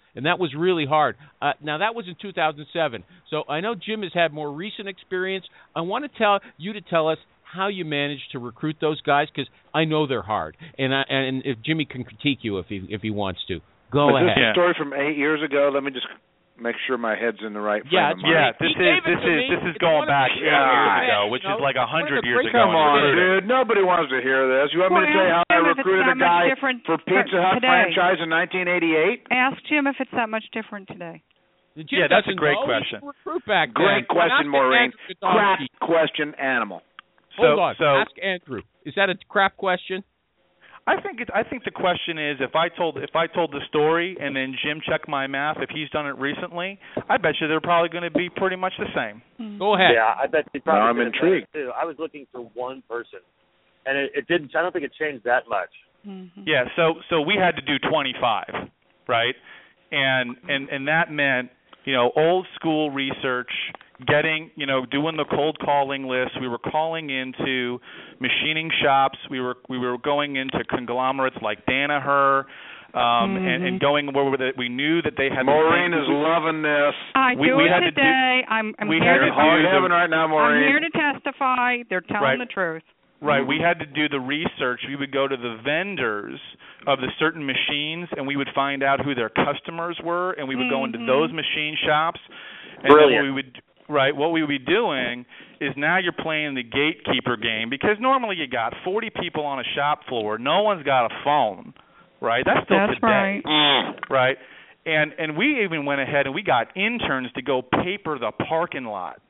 and that was really hard. Uh, now, that was in two thousand seven. So I know Jim has had more recent experience. I want to tell you to tell us how you managed to recruit those guys, because I know they're hard. And I, and if Jimmy can critique you if he if he wants to. Go Is ahead. this a story from eight years ago? Let me just make sure my head's in the right frame yeah, of mind. Yeah, this he is this is me. this is It's going back eight years God. ago, which you know, is like a hundred years ago. Come on, recruiting. dude. Nobody wants to hear this. You want Well, me to tell you how I ask him if it's recruited that a much guy different for Pizza Hut today. franchise in nineteen eighty-eight? Ask Jim if it's that much different today. Jim Yeah, that's a doesn't great know. question. He recruit back Great then. question, Ask Maureen. Andrew Crap Godofsky. question, animal. Hold So- on. so- Ask Andrew. Is that a crap question? I think it, I think the question is if I told if I told the story and then Jim checked my math, if he's done it recently, I bet you they're probably going to be pretty much the same. Go ahead. Yeah, I bet you probably. Now I'm did it intrigued. better, too. I was looking for one person, and it, it didn't. I don't think it changed that much. Mm-hmm. Yeah, so so we had to do twenty-five, right? And and and that meant, you know, old school research, getting, you know, doing the cold calling list. We were calling into machining shops. We were we were going into conglomerates like Danaher, um, mm-hmm. and, and going where the, we knew that they had. Maureen the is loving this. I We- do we it had to do- today. I'm, I'm we here had to to Hard do the- heaven right now, Maureen. I'm here to testify. They're telling Right. the truth. Right, we had to do the research. We would go to the vendors of the certain machines, and we would find out who their customers were, and we would go into Mhm. those machine shops. And Brilliant. then what we would, right, what we would be doing is now you're playing the gatekeeper game, because normally you got forty people on a shop floor. No one's got a phone, right? That's still That's today, right. right? And and we even went ahead and we got interns to go paper the parking lot.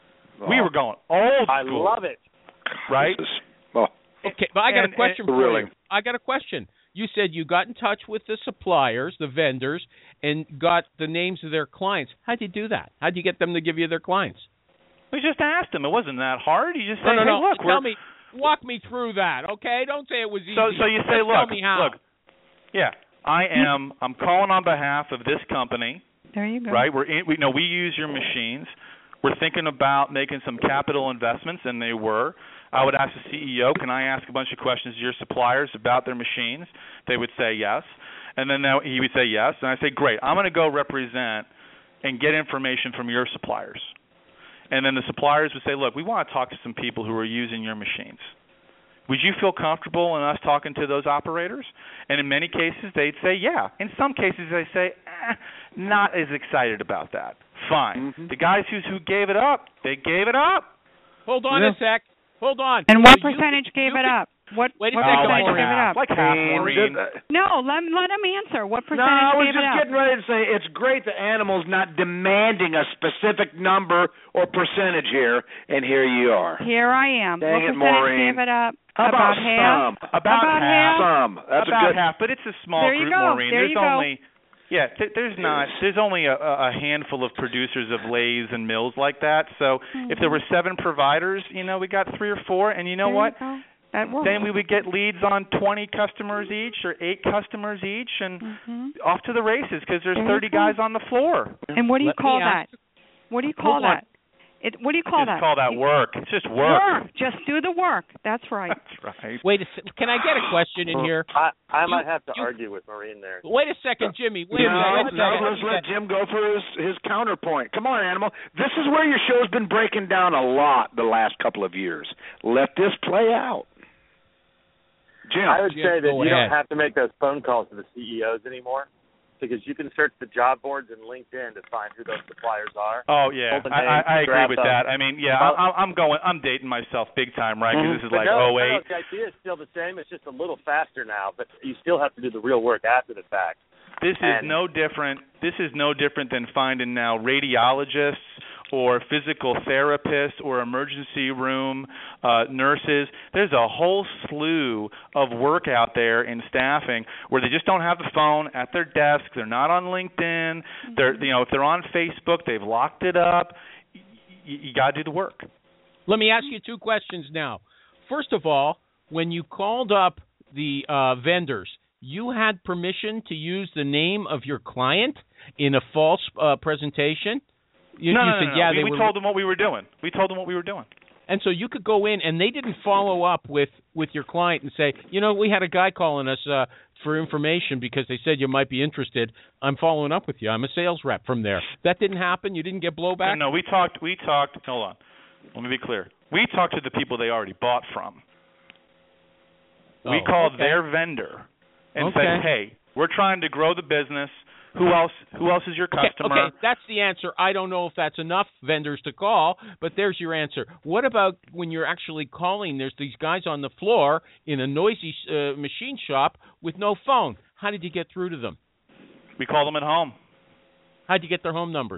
We were going old I school. love it. Right? This is- well, Okay, but I got And- a question and- for Thrilling. you. I got a question. You said you got in touch with the suppliers, the vendors, and got the names of their clients. How'd you do that? How'd you get them to give you their clients? We just asked them. It wasn't that hard. You just No, say, no, hey, no. look, Tell we're me, walk me through that, okay? Don't say it was easy. so so you say, Just look, tell me how. look, yeah, I am. I'm calling on behalf of this company, There you go. right? We're in, we know we use your machines. We're thinking about making some capital investments, and they were. I would ask the C E O, can I ask a bunch of questions to your suppliers about their machines? They would say yes. And then he would say yes. And I say, great, I'm going to go represent and get information from your suppliers. And then the suppliers would say, look, we want to talk to some people who are using your machines. Would you feel comfortable in us talking to those operators? And in many cases, they'd say, yeah. In some cases, they say, eh, not as excited about that. Fine. Mm-hmm. The guys who who gave it up, they gave it up. Hold on Yeah. a sec. Hold on. And what So you- percentage gave you it can- up? What, Wait a what second, percentage Maureen. gave it up? Like half, Maureen, Maureen. did- No, let, let him answer. What No, percentage I was gave just it up? getting ready to say it's great the animal's not demanding a specific number or percentage here, and here you are. Here I am. Dang what it, percentage Maureen. gave it up? How about, half? some? About, About half. Some. That's about a good. half, but it's a small There you group, go. Maureen. There there's you go. only yeah, th- there's not there's only a, a handful of producers of lathes and mills like that. So Mm-hmm. if there were seven providers, you know, we got three or four, and you know There what? You go. That works. Then we would get leads on twenty customers each or eight customers each, and Mhm. off to the races because there's There you thirty go. guys on the floor. And what do you Let me call ask- that? What do you call Hold on. that? It. What do you call Just that? call that You- work. It's just work. Work. Just do the work. That's right. That's right. Wait a sec. Can I get a question in here? I I might You- have to you- argue with Maureen there. Wait a second, Jimmy. Wait a No, minute. Wait a no, second. let's let Jim go for his, his counterpoint. Come on, Animal. This is where your show's been breaking down a lot the last couple of years. Let this play out. Jim. I would Jim, say that go you ahead. don't have to make those phone calls to the C E Os anymore, because you can search the job boards and LinkedIn to find who those suppliers are. Oh yeah, Pull the I, I, names, I agree grab with them. that. I mean, yeah, Well- I, I'm going. I'm dating myself big time, right? Because this is But like no, oh no, eight. the idea is still the same. It's just a little faster now, but you still have to do the real work after the fact. This is And- no different. This is no different than finding now radiologists or physical therapists or emergency room uh, nurses. There's a whole slew of work out there in staffing where they just don't have the phone at their desk. They're not on LinkedIn. They're you know if they're on Facebook, they've locked it up. Y- y- you got to do the work. Let me ask you two questions now. First of all, when you called up the uh, vendors, you had permission to use the name of your client in a false uh, presentation? You, no, you no, said, no, no. yeah, we, they we were. told them what we were doing. We told them what we were doing. And so you could go in, and they didn't follow up with, with your client and say, you know, we had a guy calling us uh, for information because they said you might be interested. I'm following up with you. I'm a sales rep from there. That didn't happen? You didn't get blowback? No, no, we talked, we talked, hold on. Let me be clear. We talked to the people they already bought from. We Oh, called okay. their vendor and Okay. said, hey, we're trying to grow the business. Who else Who else is your Okay, customer? okay, that's the answer. I don't know if that's enough vendors to call, but there's your answer. What about when you're actually calling? There's these guys on the floor in a noisy uh, machine shop with no phone. How did you get through to them? We call them at home. How did you get their home numbers?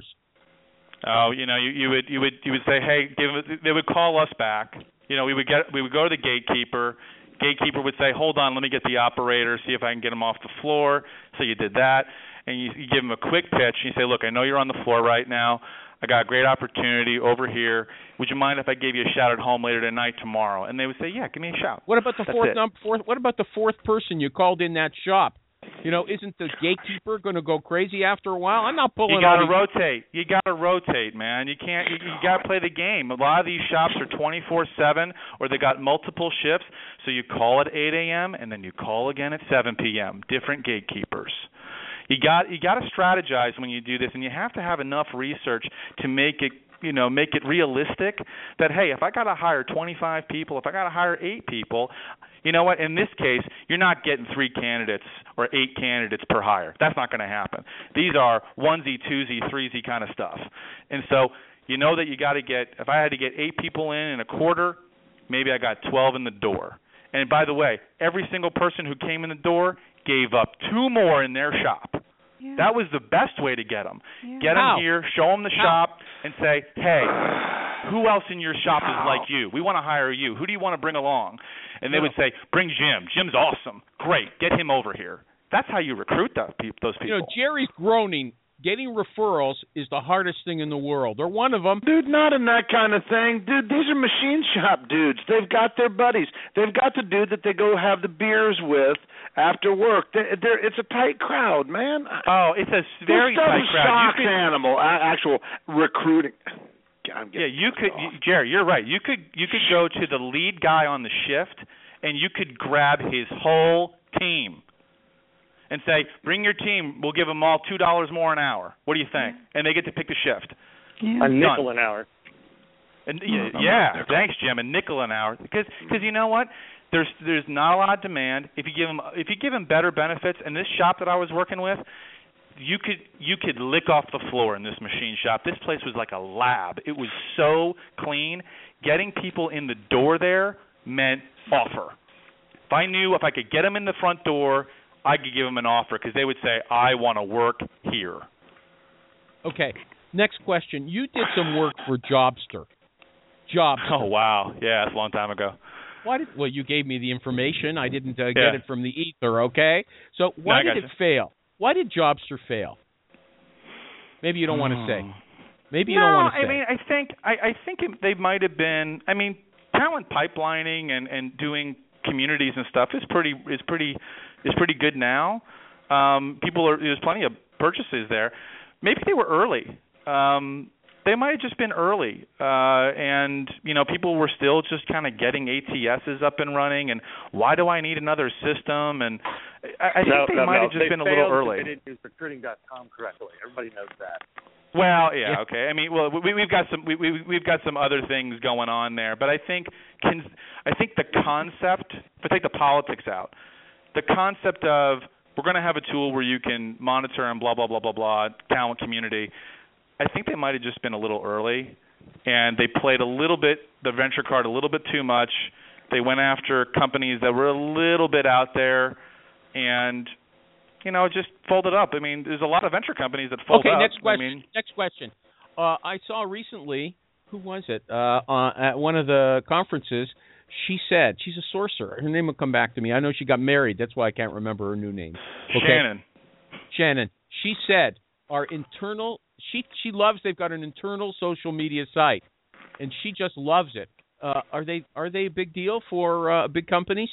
Oh, you know, you, you would you would you would say, hey, give, they would call us back. You know, we would get we would go to the gatekeeper. Gatekeeper would say, hold on, let me get the operator, see if I can get him off the floor. So you did that, and you, you give him a quick pitch. And you say, look, I know you're on the floor right now. I got a great opportunity over here. Would you mind if I gave you a shout at home later tonight, tomorrow? And they would say, yeah, give me a shout. What about the That's fourth it. number? Fourth, what about the fourth person you called in that shop? You know, isn't the gatekeeper going to go crazy after a while? I'm not pulling. You got to all these- rotate. You got to rotate, man. You can't. You, you got to play the game. A lot of these shops are twenty-four seven, or they got multiple shifts. So you call at eight a.m. and then you call again at seven p.m. Different gatekeepers. You got you got to strategize when you do this, and you have to have enough research to make it. You know, make it realistic that, hey, if I got to hire twenty-five people, if I got to hire eight people, you know what, in this case, you're not getting three candidates or eight candidates per hire. That's not going to happen. These are onesie, twosie, threesie kind of stuff. And so you know that you got to get, if I had to get eight people in in a quarter, maybe I got twelve in the door. And by the way, every single person who came in the door gave up two more in their shop. Yeah. That was the best way to get them. Yeah. Get them How? here, show them the How? shop, and say, hey, who else in your shop is like you? We want to hire you. Who do you want to bring along? And they No. would say, bring Jim. Jim's awesome. Great. Get him over here. That's how you recruit those peop- those people. You know, Jerry's groaning. Getting referrals is the hardest thing in the world, or one of them. Dude, not in that kind of thing. Dude, these are machine shop dudes. They've got their buddies. They've got the dude that they go have the beers with after work. They, they're, it's a tight crowd, man. oh, it's a very this stuff tight is crowd. You shocks could- animal, a- actual recruiting. I'm Yeah, getting you could, you, Jerry. You're right. You could, you could go to the lead guy on the shift, and you could grab his whole team, and say, "Bring your team. We'll give them all two dollars more an hour. What do you think?" And they get to pick the shift. Yeah. A nickel Done. an hour. And yeah, yeah thanks, Jim. A nickel an hour. Because, because you know what? There's, there's not a lot of demand. If you give them, if you give them better benefits, and this shop that I was working with, you could you could lick off the floor in this machine shop. This place was like a lab. It was so clean. Getting people in the door there meant offer. If I knew if I could get them in the front door, I could give them an offer because they would say, I want to work here. Okay, next question. You did some work for Jobster. Jobster. Oh, wow. Yeah, that's a long time ago. Why did? Well, you gave me the information. I didn't uh, Yeah. get it from the ether. Okay. So why No, I did gotcha. it fail? Why did Jobster fail? Maybe you don't want to say. Maybe you no, don't want to say. I mean, I think I, I think it, they might have been. I mean, talent pipelining and, and doing communities and stuff is pretty is pretty is pretty good now. Um, people are there's plenty of purchases there. Maybe they were early. Um, they might have just been early, uh, and you know, people were still just kind of getting A T Ss up and running. And why do I need another system? And I, I think no, they no, might no. have just they been a little failed 'cause early. They didn't use recruiting dot com correctly. Everybody knows that. Well, yeah, okay. I mean, well, we, we've got some we, we, we've got some other things going on there, but I think can I think the concept. If I take the politics out, the concept of we're going to have a tool where you can monitor and blah blah blah blah blah talent community. I think they might have just been a little early, and they played a little bit the venture card a little bit too much. They went after companies that were a little bit out there, and you know, just folded up. I mean, there's a lot of venture companies that fold okay, up. next question. I mean, next question. Uh, I saw recently, who was it? Uh, uh, at one of the conferences, she said, she's a sorcerer. Her name will come back to me. I know she got married. That's why I can't remember her new name. Okay? Shannon. Shannon. She said our internal, she she loves, they've got an internal social media site, and she just loves it. Uh, are they are they a big deal for uh, big companies?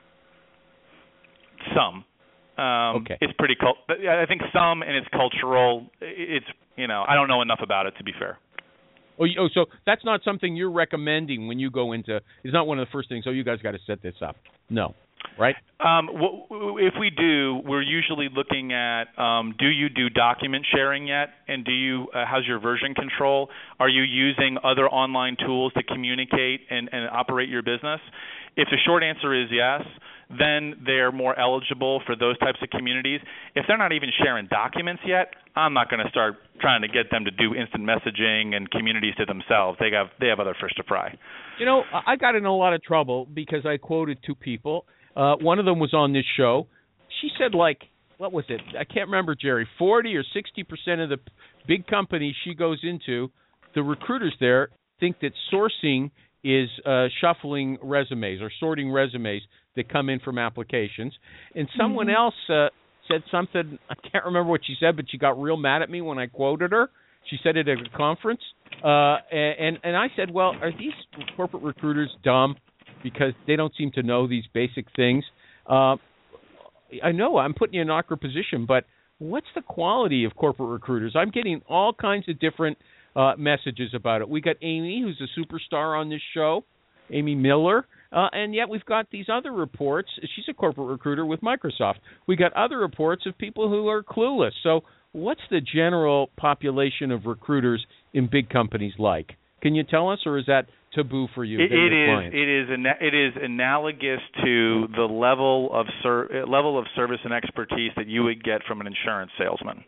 Some. Um, okay. It's pretty cult. I think some, and it's cultural. It's, you know, I don't know enough about it, to be fair. Oh, you, oh, so that's not something you're recommending when you go into. It's not one of the first things. Oh, you guys got to set this up. No, right? Um, w- if we do, we're usually looking at um, do you do document sharing yet, and do you uh, how's your version control? Are you using other online tools to communicate and, and operate your business? If the short answer is yes, then they're more eligible for those types of communities. If they're not even sharing documents yet, I'm not going to start trying to get them to do instant messaging and communities to themselves. They have they have other fish to fry. You know, I got in a lot of trouble because I quoted two people. Uh, one of them was on this show. She said, like, what was it? I can't remember, Jerry. Forty or sixty percent of the big companies she goes into, the recruiters there think that sourcing is uh, shuffling resumes or sorting resumes that come in from applications. And someone mm-hmm. else uh, said something, I can't remember what she said, but she got real mad at me when I quoted her. She said it at a conference. Uh, and, and I said, well, are these corporate recruiters dumb because they don't seem to know these basic things? Uh, I know I'm putting you in an awkward position, but what's the quality of corporate recruiters? I'm getting all kinds of different uh, messages about it. We got Amy, who's a superstar on this show, Amy Miller, uh, and yet we've got these other reports. She's a corporate recruiter with Microsoft. We got other reports of people who are clueless. So what's the general population of recruiters in big companies like? Can you tell us, or is that taboo for you? It, it is. It is. Ana- it is analogous to the level of ser- level of service and expertise that you would get from an insurance salesman.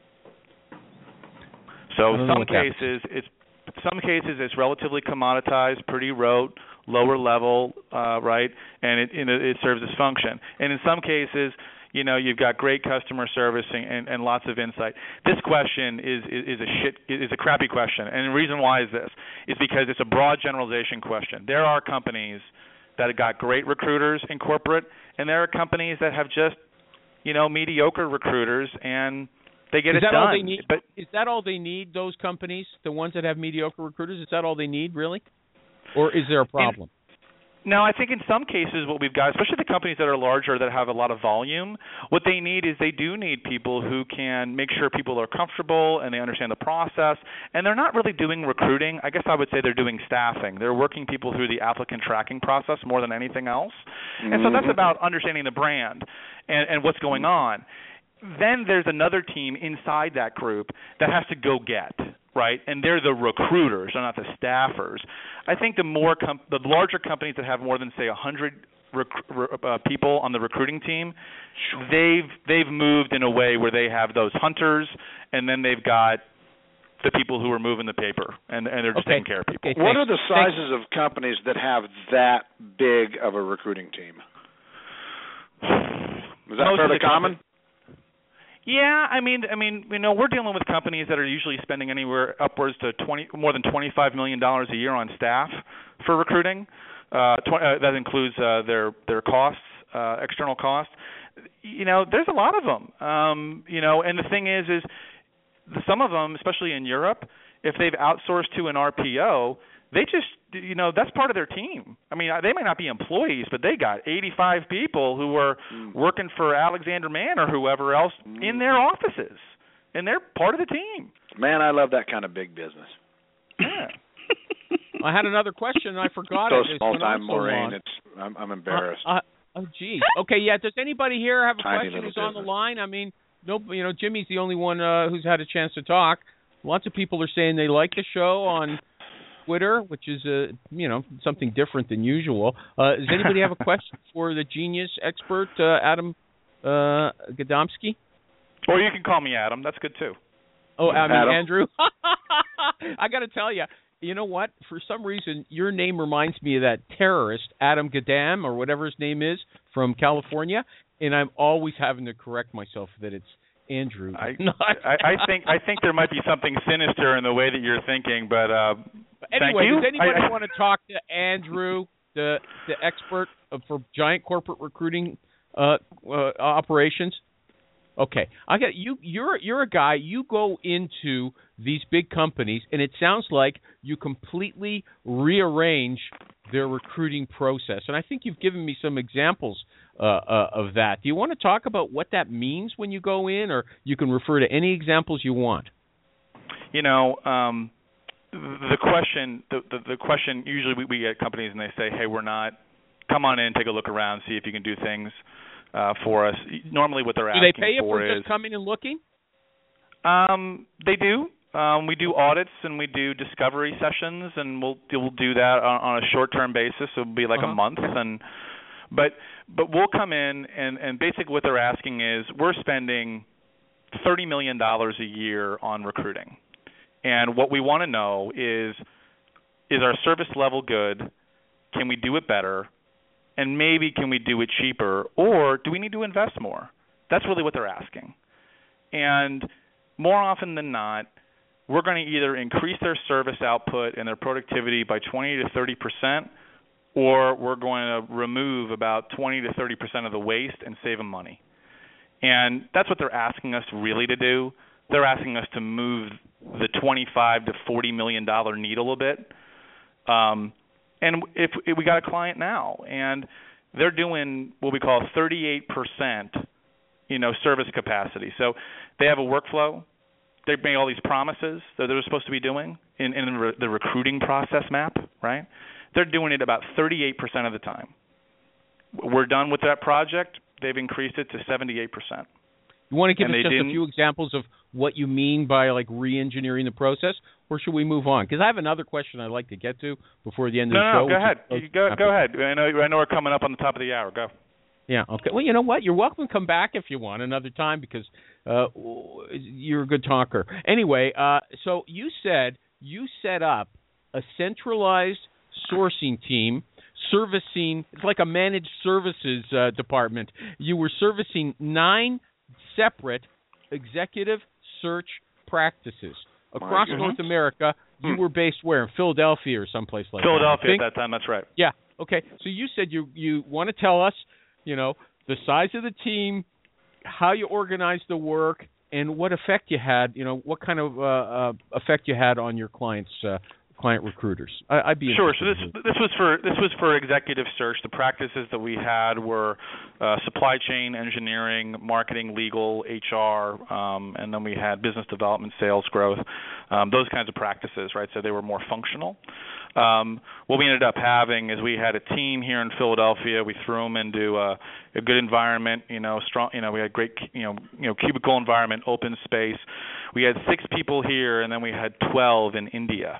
So in some cases, it's some cases it's relatively commoditized, pretty rote, lower level, uh, right, and it, it, it serves its function. And in some cases, you know, you've got great customer service and, and, and lots of insight. This question is, is, is a shit is a crappy question, and the reason why is this is because it's a broad generalization question. There are companies that have got great recruiters in corporate, and there are companies that have just, you know, mediocre recruiters, and they get is it that done. All they need? But is that all they need? Those companies, the ones that have mediocre recruiters, is that all they need, really, or is there a problem? No, I think in some cases what we've got, especially the companies that are larger that have a lot of volume, what they need is they do need people who can make sure people are comfortable and they understand the process. And they're not really doing recruiting. I guess I would say they're doing staffing. They're working people through the applicant tracking process more than anything else. Mm-hmm. And so that's about understanding the brand and, and what's going on. Then there's another team inside that group that has to go get, right? And they're the recruiters, they're not the staffers. I think the more com- the larger companies that have more than say one hundred rec- uh, people on the recruiting team, they've they've moved in a way where they have those hunters, and then they've got the people who are moving the paper, and, and they're just okay. taking care of people. Okay, what are the sizes Thanks. of companies that have that big of a recruiting team? Is that Most fairly common? Companies. Yeah, I mean, I mean, you know, we're dealing with companies that are usually spending anywhere upwards to twenty, more than twenty-five million dollars a year on staff for recruiting. Uh, tw- uh, that includes uh, their their costs, uh, external costs. You know, there's a lot of them. Um, you know, and the thing is, is some of them, especially in Europe, if they've outsourced to an R P O, they just, you know, that's part of their team. I mean, they may not be employees, but they got eighty-five people who are mm. working for Alexander Mann or whoever else mm. in their offices, and they're part of the team. Man, I love that kind of big business. Yeah. I had another question, and I forgot so it. So small time, Maureen. It's, I'm, I'm embarrassed. Uh, uh, oh, geez. Okay, yeah. Does anybody here have a Tiny question who's business. on the line? I mean, no, you know, Jimmy's the only one uh, who's had a chance to talk. Lots of people are saying they like the show on Twitter, which is uh, you know, something different than usual. Uh, does anybody have a question for the genius expert, uh, Adam uh, Gadomski? Or you can call me Adam. That's good too. Oh, I mean Adam. Andrew. I got to tell you, you know what? For some reason, your name reminds me of that terrorist, Adam Gadam, or whatever his name is, from California, and I'm always having to correct myself that it's Andrew. I, I, I think I think there might be something sinister in the way that you're thinking, but uh, anyway, thank you. does anybody I, I, want to talk to Andrew, the the expert for giant corporate recruiting uh, uh, operations? Okay, I got you. You're you're a guy. You go into these big companies, and it sounds like you completely rearrange their recruiting process. And I think you've given me some examples uh, uh, of that. Do you want to talk about what that means when you go in, or you can refer to any examples you want? You know, um, the question, the, the, the question, usually we, we get companies and they say, hey, we're not, come on in, take a look around, see if you can do things uh, for us. Normally what they're do asking they pay you for, for is, just coming and looking? Um, they do. Um, we do audits and we do discovery sessions, and we'll we'll do that on, on a short-term basis. It'll be like uh-huh. a month, and but but we'll come in and, and basically what they're asking is we're spending thirty million dollars a year on recruiting, and what we want to know is is our service level good? Can we do it better? And maybe can we do it cheaper, or do we need to invest more? That's really what they're asking, and more often than not, we're going to either increase their service output and their productivity by twenty to thirty percent, or we're going to remove about twenty to thirty percent of the waste and save them money. And that's what they're asking us really to do. They're asking us to move the twenty-five to forty million dollar needle a bit. Um, and if, if we got a client now, and they're doing what we call thirty-eight percent, you know, service capacity. So they have a workflow. They make all these promises that they're supposed to be doing in, in the, re- the recruiting process map, right? They're doing it about thirty-eight percent of the time. We're done with that project. They've increased it to seventy-eight percent. You want to give and us just didn't... a few examples of what you mean by, like, re-engineering the process, or should we move on? Because I have another question I'd like to get to before the end of no, the no, show. No, go ahead. You go, go ahead. I know, I know we're coming up on the top of the hour. Go. Yeah, okay. Well, you know what? You're welcome to come back if you want another time because uh, you're a good talker. Anyway, uh, so you said you set up a centralized sourcing team servicing, it's like a managed services uh, department. You were servicing nine separate executive search practices across mm-hmm. North America. You mm. were based where? In Philadelphia or someplace like Philadelphia that? Philadelphia at that time, that's right. Yeah, okay. So you said you you want to tell us, you know, the size of the team, how you organized the work, and what effect you had, you know, what kind of uh, uh, effect you had on your clients, uh, client recruiters. I, I'd be sure. So this this was for this was for executive search. The practices that we had were uh, supply chain, engineering, marketing, legal, H R, um, and then we had business development, sales growth, um, those kinds of practices, right? So they were more functional. Um, what we ended up having is we had a team here in Philadelphia. We threw them into a, a good environment, you know, strong. You know, we had great, you know, you know, cubicle environment, open space. We had six people here, and then we had twelve in India.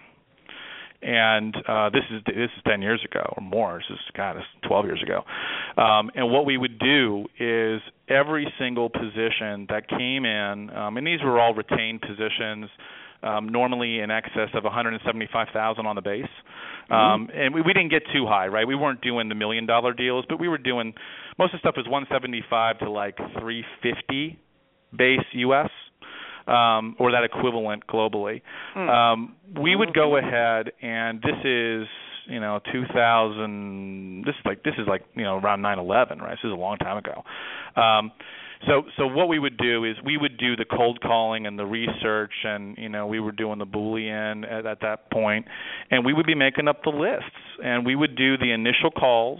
And uh, this is this is ten years ago or more. This is God, this is twelve years ago. Um, and what we would do is every single position that came in, um, and these were all retained positions. Um, normally in excess of one hundred seventy-five thousand on the base, um, mm-hmm. and we, we didn't get too high, right? We weren't doing the million dollar deals, but we were doing most of the stuff was one seventy-five to like three fifty base U S um, or that equivalent globally. Mm-hmm. Um, we would go ahead, and this is you know two thousand. This is like this is like you know around nine eleven, right? This is a long time ago. Um, So, so what we would do is we would do the cold calling and the research, and you know we were doing the Boolean at, at that point, and we would be making up the lists, and we would do the initial calls.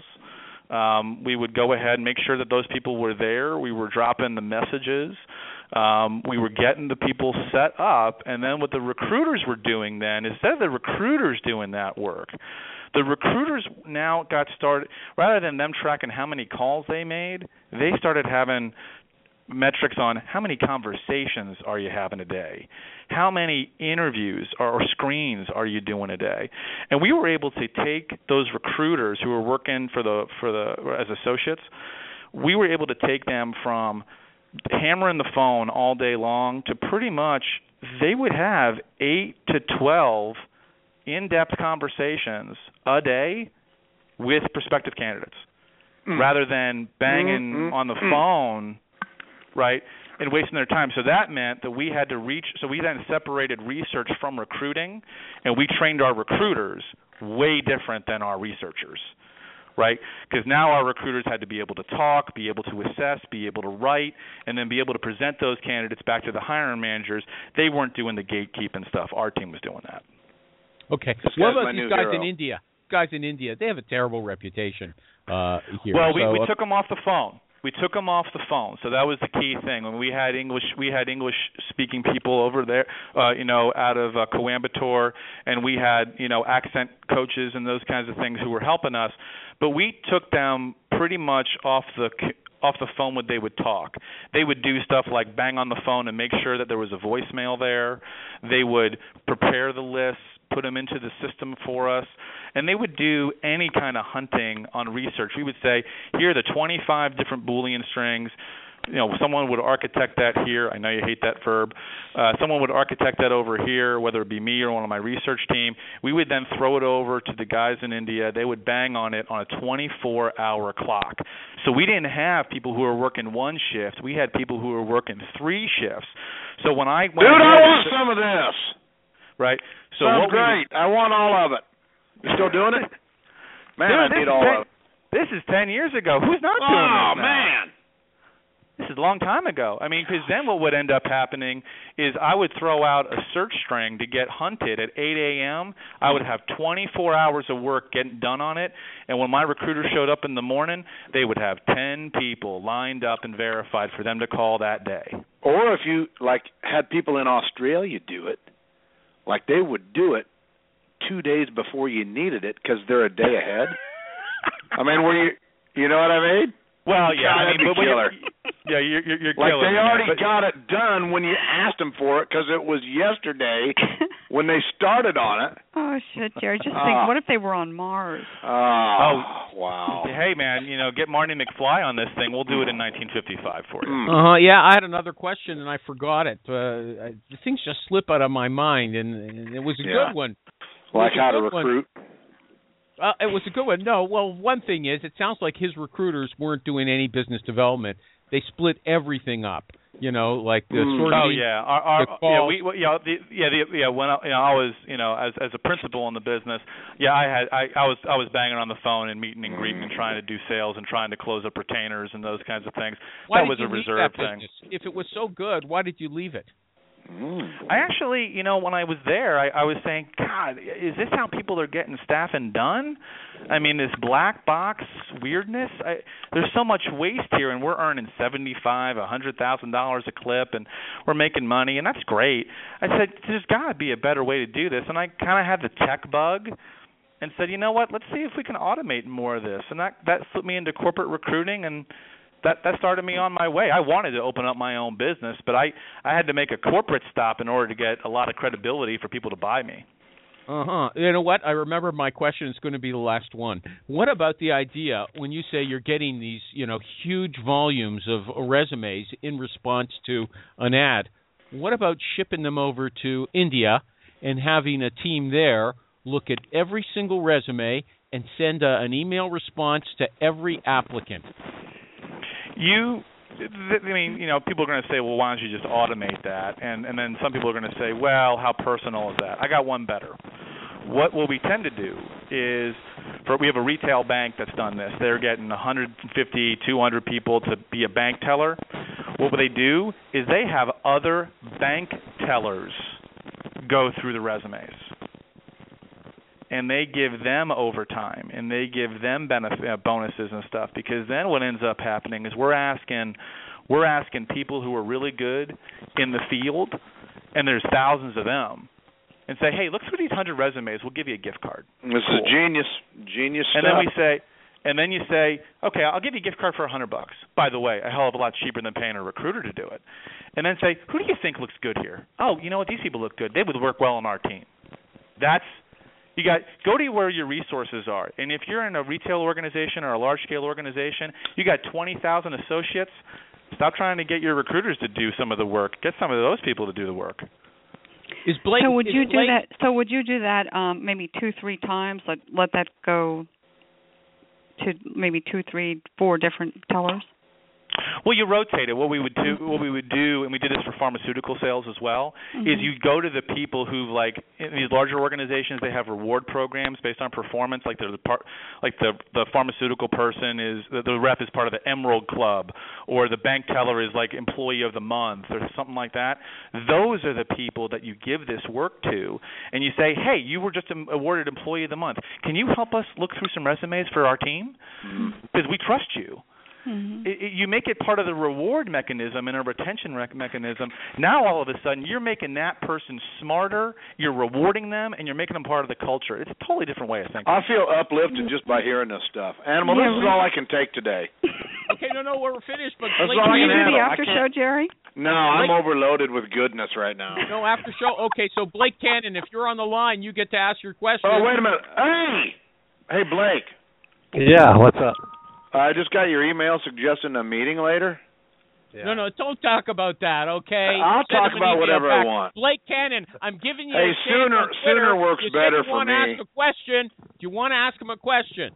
Um, we would go ahead and make sure that those people were there. We were dropping the messages. Um, we were getting the people set up, and then what the recruiters were doing then, instead of the recruiters doing that work, the recruiters now got started, rather than them tracking how many calls they made, they started having metrics on how many conversations are you having a day, how many interviews or, or screens are you doing a day, and we were able to take those recruiters who were working for the for the as associates, we were able to take them from hammering the phone all day long to pretty much they would have eight to twelve in-depth conversations a day with prospective candidates, mm. rather than banging mm-hmm. on the mm. phone. Right, and wasting their time. So that meant that we had to reach, so we then separated research from recruiting, and we trained our recruiters way different than our researchers, right? Because now our recruiters had to be able to talk, be able to assess, be able to write, and then be able to present those candidates back to the hiring managers. They weren't doing the gatekeeping stuff. Our team was doing that. Okay. What about these guys hero. in India? Guys in India, they have a terrible reputation uh, here. Well, we, so, we uh, took them off the phone. We took them off the phone, so that was the key thing. When we had English, we had English-speaking people over there, uh, you know, out of uh, Coimbatore, and we had, you know, accent coaches and those kinds of things who were helping us. But we took them pretty much off the off the phone when they would talk. They would do stuff like bang on the phone and make sure that there was a voicemail there. They would prepare the lists, put them into the system for us, and they would do any kind of hunting on research. We would say, here are the twenty-five different Boolean strings. You know, someone would architect that here. I know you hate that verb. Uh, someone would architect that over here, whether it be me or one of my research team. We would then throw it over to the guys in India. They would bang on it on a twenty-four hour clock. So we didn't have people who were working one shift. We had people who were working three shifts. So when I went Dude, I ahead want and, some of this. Right. So Sounds what great. We, I want all of it. You still doing it? Man, Dude, I need all ten, of it. This is ten years ago. Who's not doing oh, this now? man. This is a long time ago. I mean, because then what would end up happening is I would throw out a search string to get hunted at eight a.m. I would have twenty-four hours of work getting done on it, and when my recruiter showed up in the morning, they would have ten people lined up and verified for them to call that day. Or if you, like, had people in Australia do it, like they would do it two days before you needed it because they're a day ahead. I mean, were you, you know what I mean? Well, yeah, God, I mean, that'd be but when killer. you're, yeah, you're, you're, you're like killing they me, already but, got it done when you asked them for it because it was yesterday when they started on it. Oh shit, Jerry! Just uh, think, what if they were on Mars? Uh, oh, wow! Hey, man, you know, get Marty McFly on this thing. We'll do it in nineteen fifty-five for you. Uh huh. Yeah, I had another question and I forgot it. Uh, the things just slip out of my mind, and, and it was a yeah. good one. Like how to recruit. One. Uh, it was a good one. No, well, one thing is, it sounds like his recruiters weren't doing any business development. They split everything up. You know, like the mm. sorting. Oh yeah, our, our, the calls. yeah, we, yeah, the, yeah, the, yeah. When I, you know, I was, you know, as as a principal in the business, yeah, I had, I, I was, I was banging on the phone and meeting and greeting and trying to do sales and trying to close up retainers and those kinds of things. Why that was did a you leave reserve that thing. business? If it was so good, why did you leave it? I actually, you know, when I was there, I, I was saying, God, is this how people are getting staffing done? I mean, this black box weirdness. I, there's so much waste here, and we're earning seventy-five, a hundred thousand dollars a clip, and we're making money, and that's great. I said, there's got to be a better way to do this, and I kind of had the tech bug, and said, you know what? Let's see if we can automate more of this, and that that slipped me into corporate recruiting, and That that started me on my way. I wanted to open up my own business, but I, I had to make a corporate stop in order to get a lot of credibility for people to buy me. Uh-huh. You know what? I remember my question is going to be the last one. What about the idea when you say you're getting these, you know, huge volumes of resumes in response to an ad? What about shipping them over to India and having a team there look at every single resume and send a, an email response to every applicant? You, I mean, you know, people are going to say, well, why don't you just automate that? And and then some people are going to say, well, how personal is that? I got one better. What what we tend to do is, for we have a retail bank that's done this. They're getting one fifty, two hundred people to be a bank teller. What they do is they have other bank tellers go through the resumes. And they give them overtime, and they give them benefit, uh, bonuses and stuff. Because then what ends up happening is we're asking, we're asking people who are really good in the field, and there's thousands of them, and say, hey, look through these hundred resumes. We'll give you a gift card. This cool. is genius, genius and stuff. then we say, and then you say, okay, I'll give you a gift card for a hundred bucks. By the way, a hell of a lot cheaper than paying a recruiter to do it. And then say, who do you think looks good here? Oh, you know what? These people look good. They would work well on our team. That's You got go to where your resources are, and if you're in a retail organization or a large-scale organization, you got twenty thousand associates. Stop trying to get your recruiters to do some of the work. Get some of those people to do the work. Is Blake? So would is you do Blake, that? So would you do that um, maybe two, three times? Let let that go to maybe two, three, four different tellers. Well, you rotate it. What we would do, what we would do, and we did this for pharmaceutical sales as well, mm-hmm. is you go to the people who, like in these larger organizations, they have reward programs based on performance. Like the part, like the the pharmaceutical person is the, the rep is part of the Emerald Club, or the bank teller is like employee of the month, or something like that. Those are the people that you give this work to, and you say, hey, you were just awarded employee of the month. Can you help us look through some resumes for our team? Because mm-hmm. we trust you. mm-hmm. it, it, you make it part of the reward mechanism and a retention rec- mechanism. Now all of a sudden you're making that person smarter, you're rewarding them, and you're making them part of the culture. It's a totally different way of thinking. I feel uplifted just by hearing this stuff. Animal, yeah, this is all I can take today. Okay, no, no, we're finished. But That's Blake, all I can can you do handle. the after show, Jerry? No, I'm Blake, overloaded with goodness right now. No after show? Okay, so Blake Cannon, if you're on the line, you get to ask your question. Oh, wait a minute. Hey! Hey, Blake. Yeah, what's up? I just got your email suggesting a meeting later. Yeah. No, no, don't talk about that, okay? I'll Send talk about whatever back. I want. Blake Cannon, I'm giving you hey, a sooner, sooner works you better you for want me. To ask a question. Do you want to ask him a question?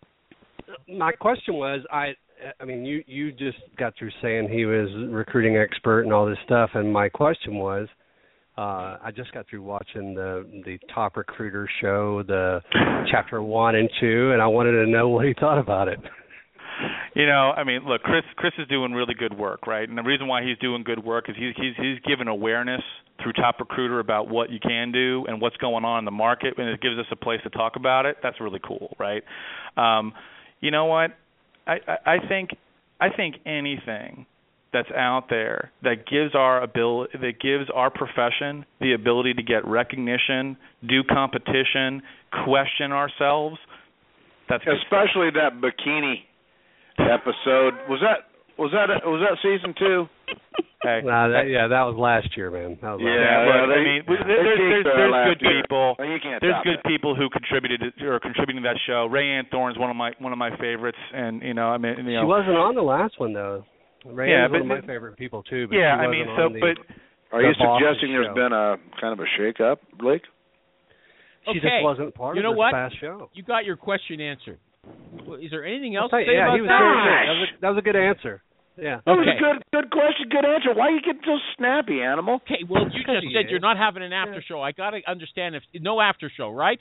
My question was, I, I mean, you, you just got through saying he was recruiting expert and all this stuff, and my question was, uh, I just got through watching the the Top Recruiter show, the chapter one and two, and I wanted to know what he thought about it. You know, I mean, look, Chris. Chris is doing really good work, right? And the reason why he's doing good work is he's he's he's given awareness through Top Recruiter about what you can do and what's going on in the market, and it gives us a place to talk about it. That's really cool, right? Um, you know what? I, I, I think I think anything that's out there that gives our ability, that gives our profession the ability to get recognition, do competition, question ourselves. That's especially that bikini episode. Was that was that was that season two? Hey, nah, that, yeah, that was last year, man. That was yeah, last year. look, yeah, they, I mean, there's, there's, there's good year. people. Well, you can't there's good that. people who contributed to, or contributing to that show. Ray Anthorn's one of my one of my favorites, and you know, I mean, you know, she wasn't on the last one though. Ray yeah, is but, one of my favorite people too. But yeah, she I mean, wasn't so on the, but are you the suggesting there's show. been a kind of a shake-up, Blake? She okay. just wasn't part you of know this what? past show. You got your question answered. Is there anything else I'll to tell say you, yeah, about he was that? very good. That was, a, that was a good answer. Yeah. That was Okay. a good, good question, good answer. Why you get so snappy, Animal? Okay, well, you just said is. you're not having an after show. I got to understand if no after show, right?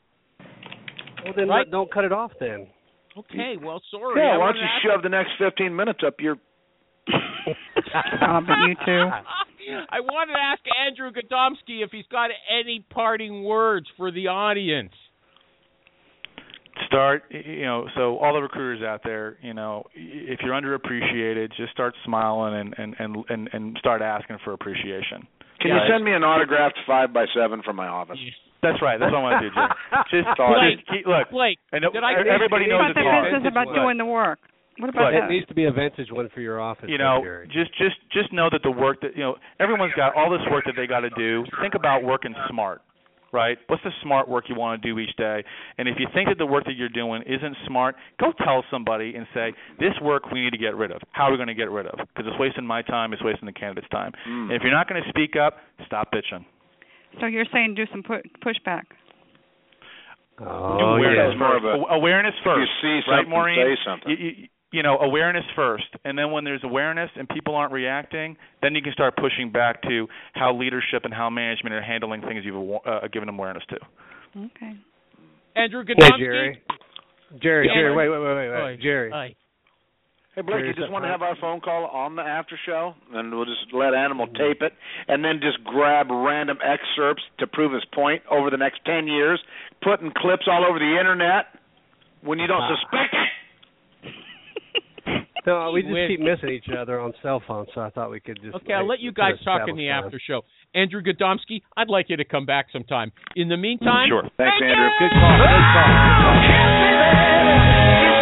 Well, then right? don't cut it off then. Okay, well, sorry. Yeah, I why don't wanted you to shove the next fifteen minutes up your... Oh, but you too. I wanted to ask Andrew Godomsky if he's got any parting words for the audience. Start, you know, so all the recruiters out there, you know, if you're underappreciated, just start smiling and and and and, and start asking for appreciation. Can yeah, you send me an autographed five by seven from my office? That's right. That's what I want to do, Jim. Just, Blake, just keep, look. Blake, I know, did I, everybody knows But it's the hard. business about What? doing the work. What about But that? it needs to be a vintage one for your office. You know, Jerry. just just just know that the work that you know, everyone's got all this work that they got to do. Think about working smart, right? What's the smart work you want to do each day? And if you think that the work that you're doing isn't smart, go tell somebody and say, this work we need to get rid of. How are we going to get rid of? Because it's wasting my time. It's wasting the candidate's time. Mm. And if you're not going to speak up, stop bitching. So you're saying do some pu- pushback. Oh, do awareness yeah. More first. of a- awareness first. You see right, something, Maureen? say something. You, you, you know, awareness first. And then when there's awareness and people aren't reacting, then you can start pushing back to how leadership and how management are handling things you've uh, given them awareness to. Okay. Andrew Hey, Godomsky? Jerry. Jerry, Yeah. Jerry, wait, wait, wait, wait, wait. Hi. Jerry. Hi. Hey, Blake, Jerry, you is just that want to fine? have our phone call on the after show, and we'll just let Animal tape it, and then just grab random excerpts to prove his point over the next ten years, putting clips all over the internet when you don't suspect it. No, we just Wait. keep missing each other on cell phones, so I thought we could just. Okay, I'll let you guys talk in the after show. Andrew Godomsky, I'd like you to come back sometime. In the meantime, Sure. Thanks, thank Andrew. you. Good call. Good call. Good call.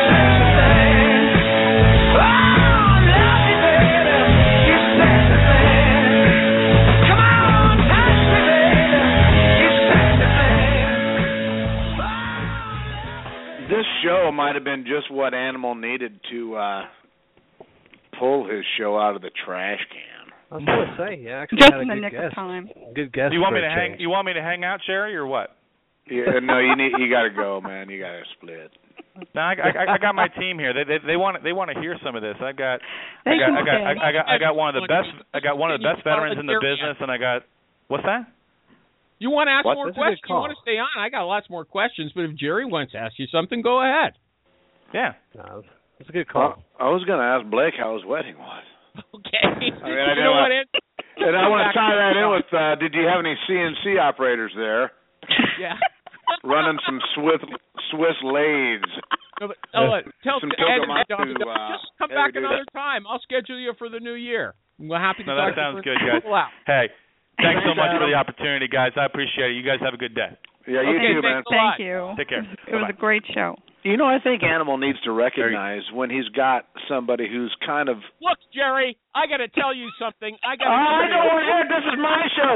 This show might have been just what Animal needed to uh, pull his show out of the trash can. I was going to say, yeah, actually Just had a in the good nick guess. of time. Good guess. Do you want for me a to hang? change. You want me to hang out, Jerry, or what? Yeah, no, you need, you got to go, man. You got to split. No, I, I, I got my team here. They they, they want they want to hear some of this. I got I They got can I got I, stay. I got I got one of the best I got one of the best veterans in the business, and I got what's that? You want to ask What? more That's a good questions? You call. want to stay on? I got lots more questions, but if Jerry wants to ask you something, go ahead. Yeah. No, that's a good call. I was going to ask Blake how his wedding was. Okay. I mean, I you know know what? I- Ed? And I want to tie that in with, uh, did you have any C N C operators there Yeah. running some Swiss, Swiss lathes? No, but, oh, uh, tell Some Ed, Ed, Tokamatsu, Ed, uh, just come yeah, back we do another that. time. I'll schedule you for the new year. We're happy to No, talk that sounds to good, guys. people out. Hey, thanks so Thanks, much for Adam. the opportunity, guys. I appreciate it. You guys have a good day. Yeah, you Okay, too, man. thanks a lot. Thank you. Take care. It was a great show. You know, I think Animal needs to recognize when he's got somebody who's kind of. Look, Jerry, I got to tell you something. I got. I know what it is. This is my show.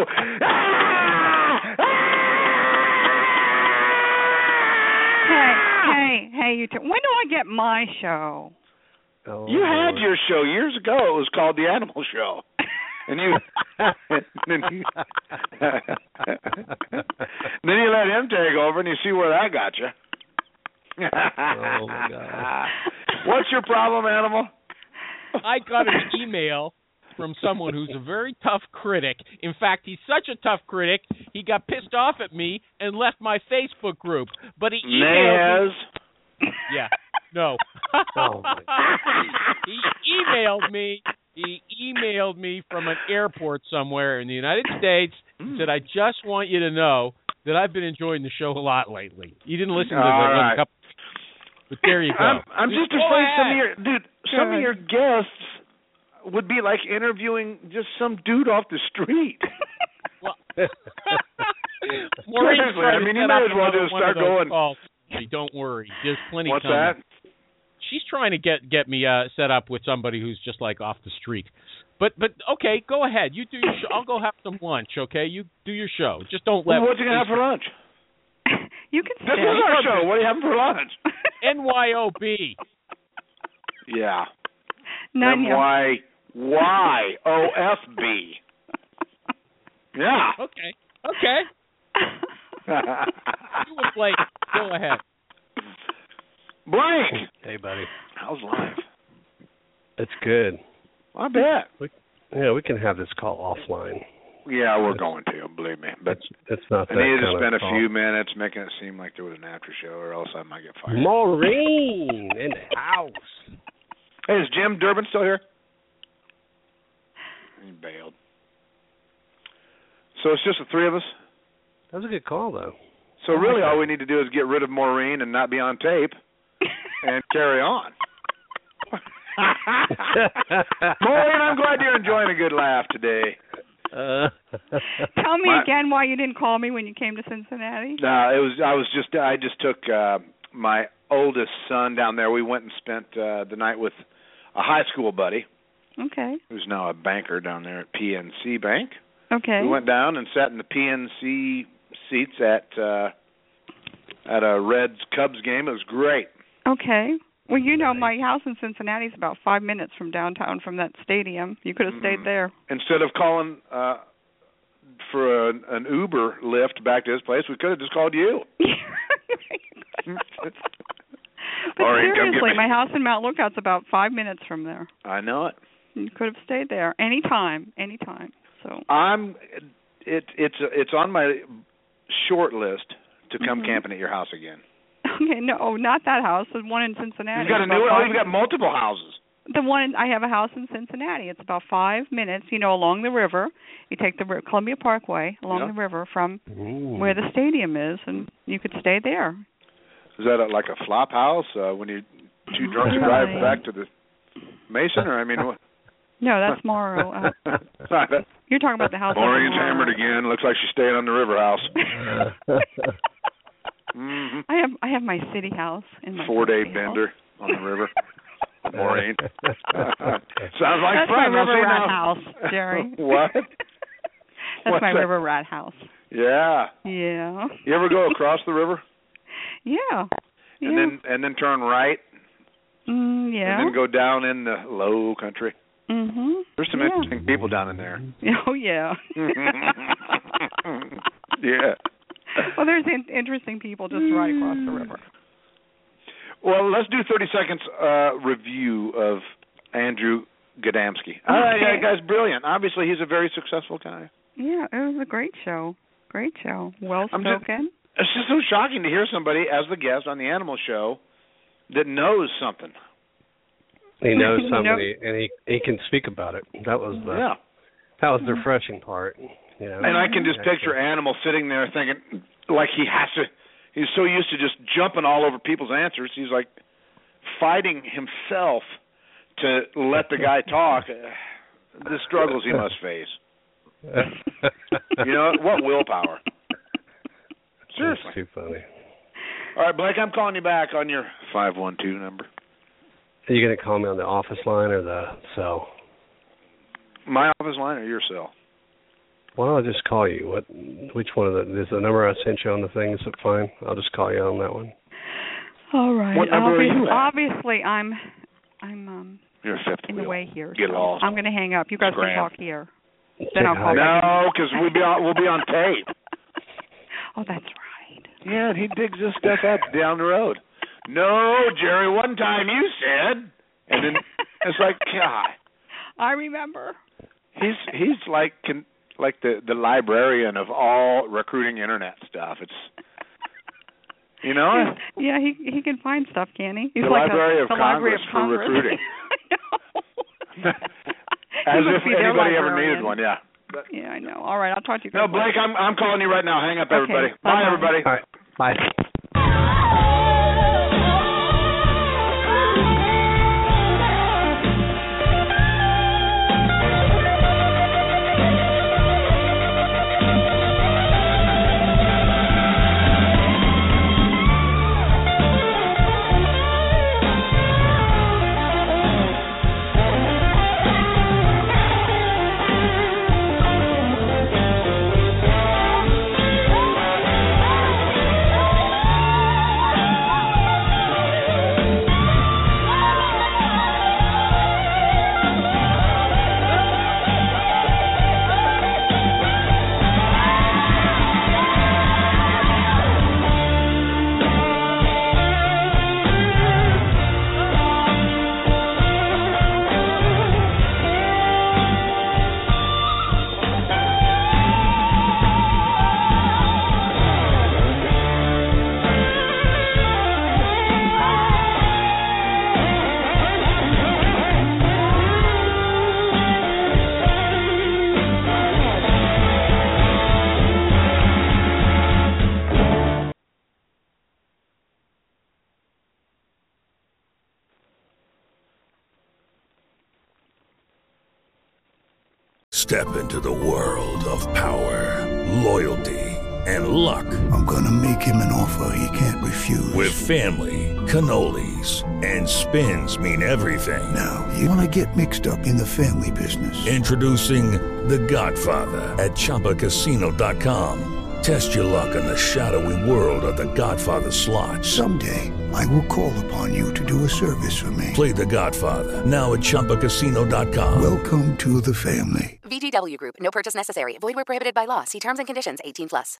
Hey, hey, hey, you two. When do I get my show? Oh, You had Lord. your show years ago. It was called The Animal Show. And you, then you, then you let him take over, and you see where that got you. Oh, my God. What's your problem, Animal? I got an email from someone who's a very tough critic. In fact, he's such a tough critic, he got pissed off at me and left my Facebook group. But he emailed Naz. me. Yeah, no. Oh, my He emailed me. He emailed me from an airport somewhere in the United States. He said, I just want you to know that I've been enjoying the show a lot lately. You didn't listen to All the right. couple, but there you go. I'm, I'm just Go afraid some of ahead. your dude, some of your guests would be like interviewing just some dude off the street. Well, Maureen's Seriously, trying I to mean, set you may up as well another just one start of those going. calls. Don't worry, there's plenty. What's coming. that? She's trying to get get me uh, set up with somebody who's just like off the street. But but okay, go ahead. You do your show. I'll go have some lunch. Okay, you do your show. Just don't let. Well, what you gonna have for lunch? You can This stay. is our show. What are you having for lunch? N Y O B. Yeah. None M Y Y O F B. Yeah. Okay. Okay. You were late. Go ahead. Blank. Hey, buddy. How's life? It's good. I bet. We, yeah, we can have this call offline. Yeah, we're going to, believe me. But It's, it's not I that needed to kind spend of a call. few minutes making it seem like there was an after show, or else I might get fired. Maureen in the house. Hey, is Jim Durbin still here? He bailed. So it's just the three of us? That was a good call, though. So really all we need to do is get rid of Maureen and not be on tape and carry on. Maureen, I'm glad you're enjoying a good laugh today. Uh, Tell me My- again why you didn't call me when you came to Cincinnati. No, it was I was just I just took uh my oldest son down there. We went and spent uh the night with a high school buddy Okay. who's now a banker down there at P N C Bank. Okay. We went down and sat in the P N C seats at uh at a Reds Cubs game. It was great. Okay. Well, you know, my house in Cincinnati is about five minutes from downtown from that stadium. You could have stayed Mhm. there. Instead of calling uh for an, an Uber lift back to his place, we could have just called you. But All right, come get seriously, me. my house in Mount Lookout's about five minutes from there. I know it. You could have stayed there anytime, anytime. So. I'm it it's it's on my short list to come Mhm. camping at your house again. Okay, no, oh, not that house. The one in Cincinnati. You've got a It's new about one. Oh, five- you've got multiple houses. The one in, I have a house in Cincinnati. It's about five minutes, you know, along the river. You take the ri- Columbia Parkway along Yeah. the river from Ooh. where the stadium is, and you could stay there. Is that a, like a flop house uh, when you two drunks Really? drive back to the Mason? Or I mean, what? No, that's Morrow. Uh, you're talking about the house. up in Maureen's Morrow. hammered again. Looks like she's staying on the river house. Mm-hmm. I have I have my city house in my Four day city house. bender on the river. Maureen. Sounds like That's fun. my I'll river see rat now. house, Jerry. What? That's What's my that? river rat house. Yeah. Yeah. You ever go across the river Yeah. and Yeah. then and then turn right Mm, yeah. and then go down in the low country? Mhm. There's some yeah. interesting people down in there. Oh yeah. Yeah. Well, there's in- interesting people just right across the river. Well, let's do thirty seconds uh, review of Andrew Gadamski. Uh, yeah, Okay. guy's brilliant. Obviously, he's a very successful guy. Yeah, it was a great show. Great show. Well I'm just- spoken. It's just so shocking to hear somebody as the guest on the Animal Show that knows something. He knows You know- somebody, and he he can speak about it. That was the Yeah. that was the refreshing part. You know, And I can just Actually. picture Animal sitting there thinking, like he has to. He's so used to just jumping all over people's answers. He's like, fighting himself to let the guy talk. The struggles he must face. You know, what willpower. Seriously. That's too funny. All right, Blake, I'm calling you back on your five one two number. Are you going to call me on the office line or the cell? My office line or your cell? Why don't I just call you? What? Which one of the? Is the number I sent you on the thing? Is it fine? I'll just call you on that one. All right. What number Obviously, are you at? obviously I'm, I'm um You're fifth in wheel. the way here. Get so lost. I'm going to hang up. You guys Scram. can talk here. Then I'll call No, back. because we'll be on we'll be on tape. Oh, that's right. Yeah, and he digs this stuff up down the road. No, Jerry, one time you said, and then it's like, God. I remember. He's he's like can, like the the librarian of all recruiting internet stuff. It's you know. Yeah, he he can find stuff, can he? He's the like Library a, of the Congress Library of for Congress. recruiting. He As must if be their anybody ever librarian. needed one. Yeah. But, Yeah, I know. All right, I'll talk to you guys. no, Blake, I'm I'm calling you right now. Hang up, everybody. Okay, Bye, bye-bye. everybody. All right. Bye. Step into the world of power, loyalty, and luck. I'm gonna make him an offer he can't refuse. With family, cannolis, and spins mean everything. Now, you wanna get mixed up in the family business. Introducing The Godfather at Chumba Casino dot com. Test your luck in the shadowy world of The Godfather slot. Someday, I will call upon you to do a service for me. Play The Godfather now at Chumba Casino dot com. Welcome to the family. V G W Group. No purchase necessary. Void where prohibited by law. See terms and conditions. eighteen plus.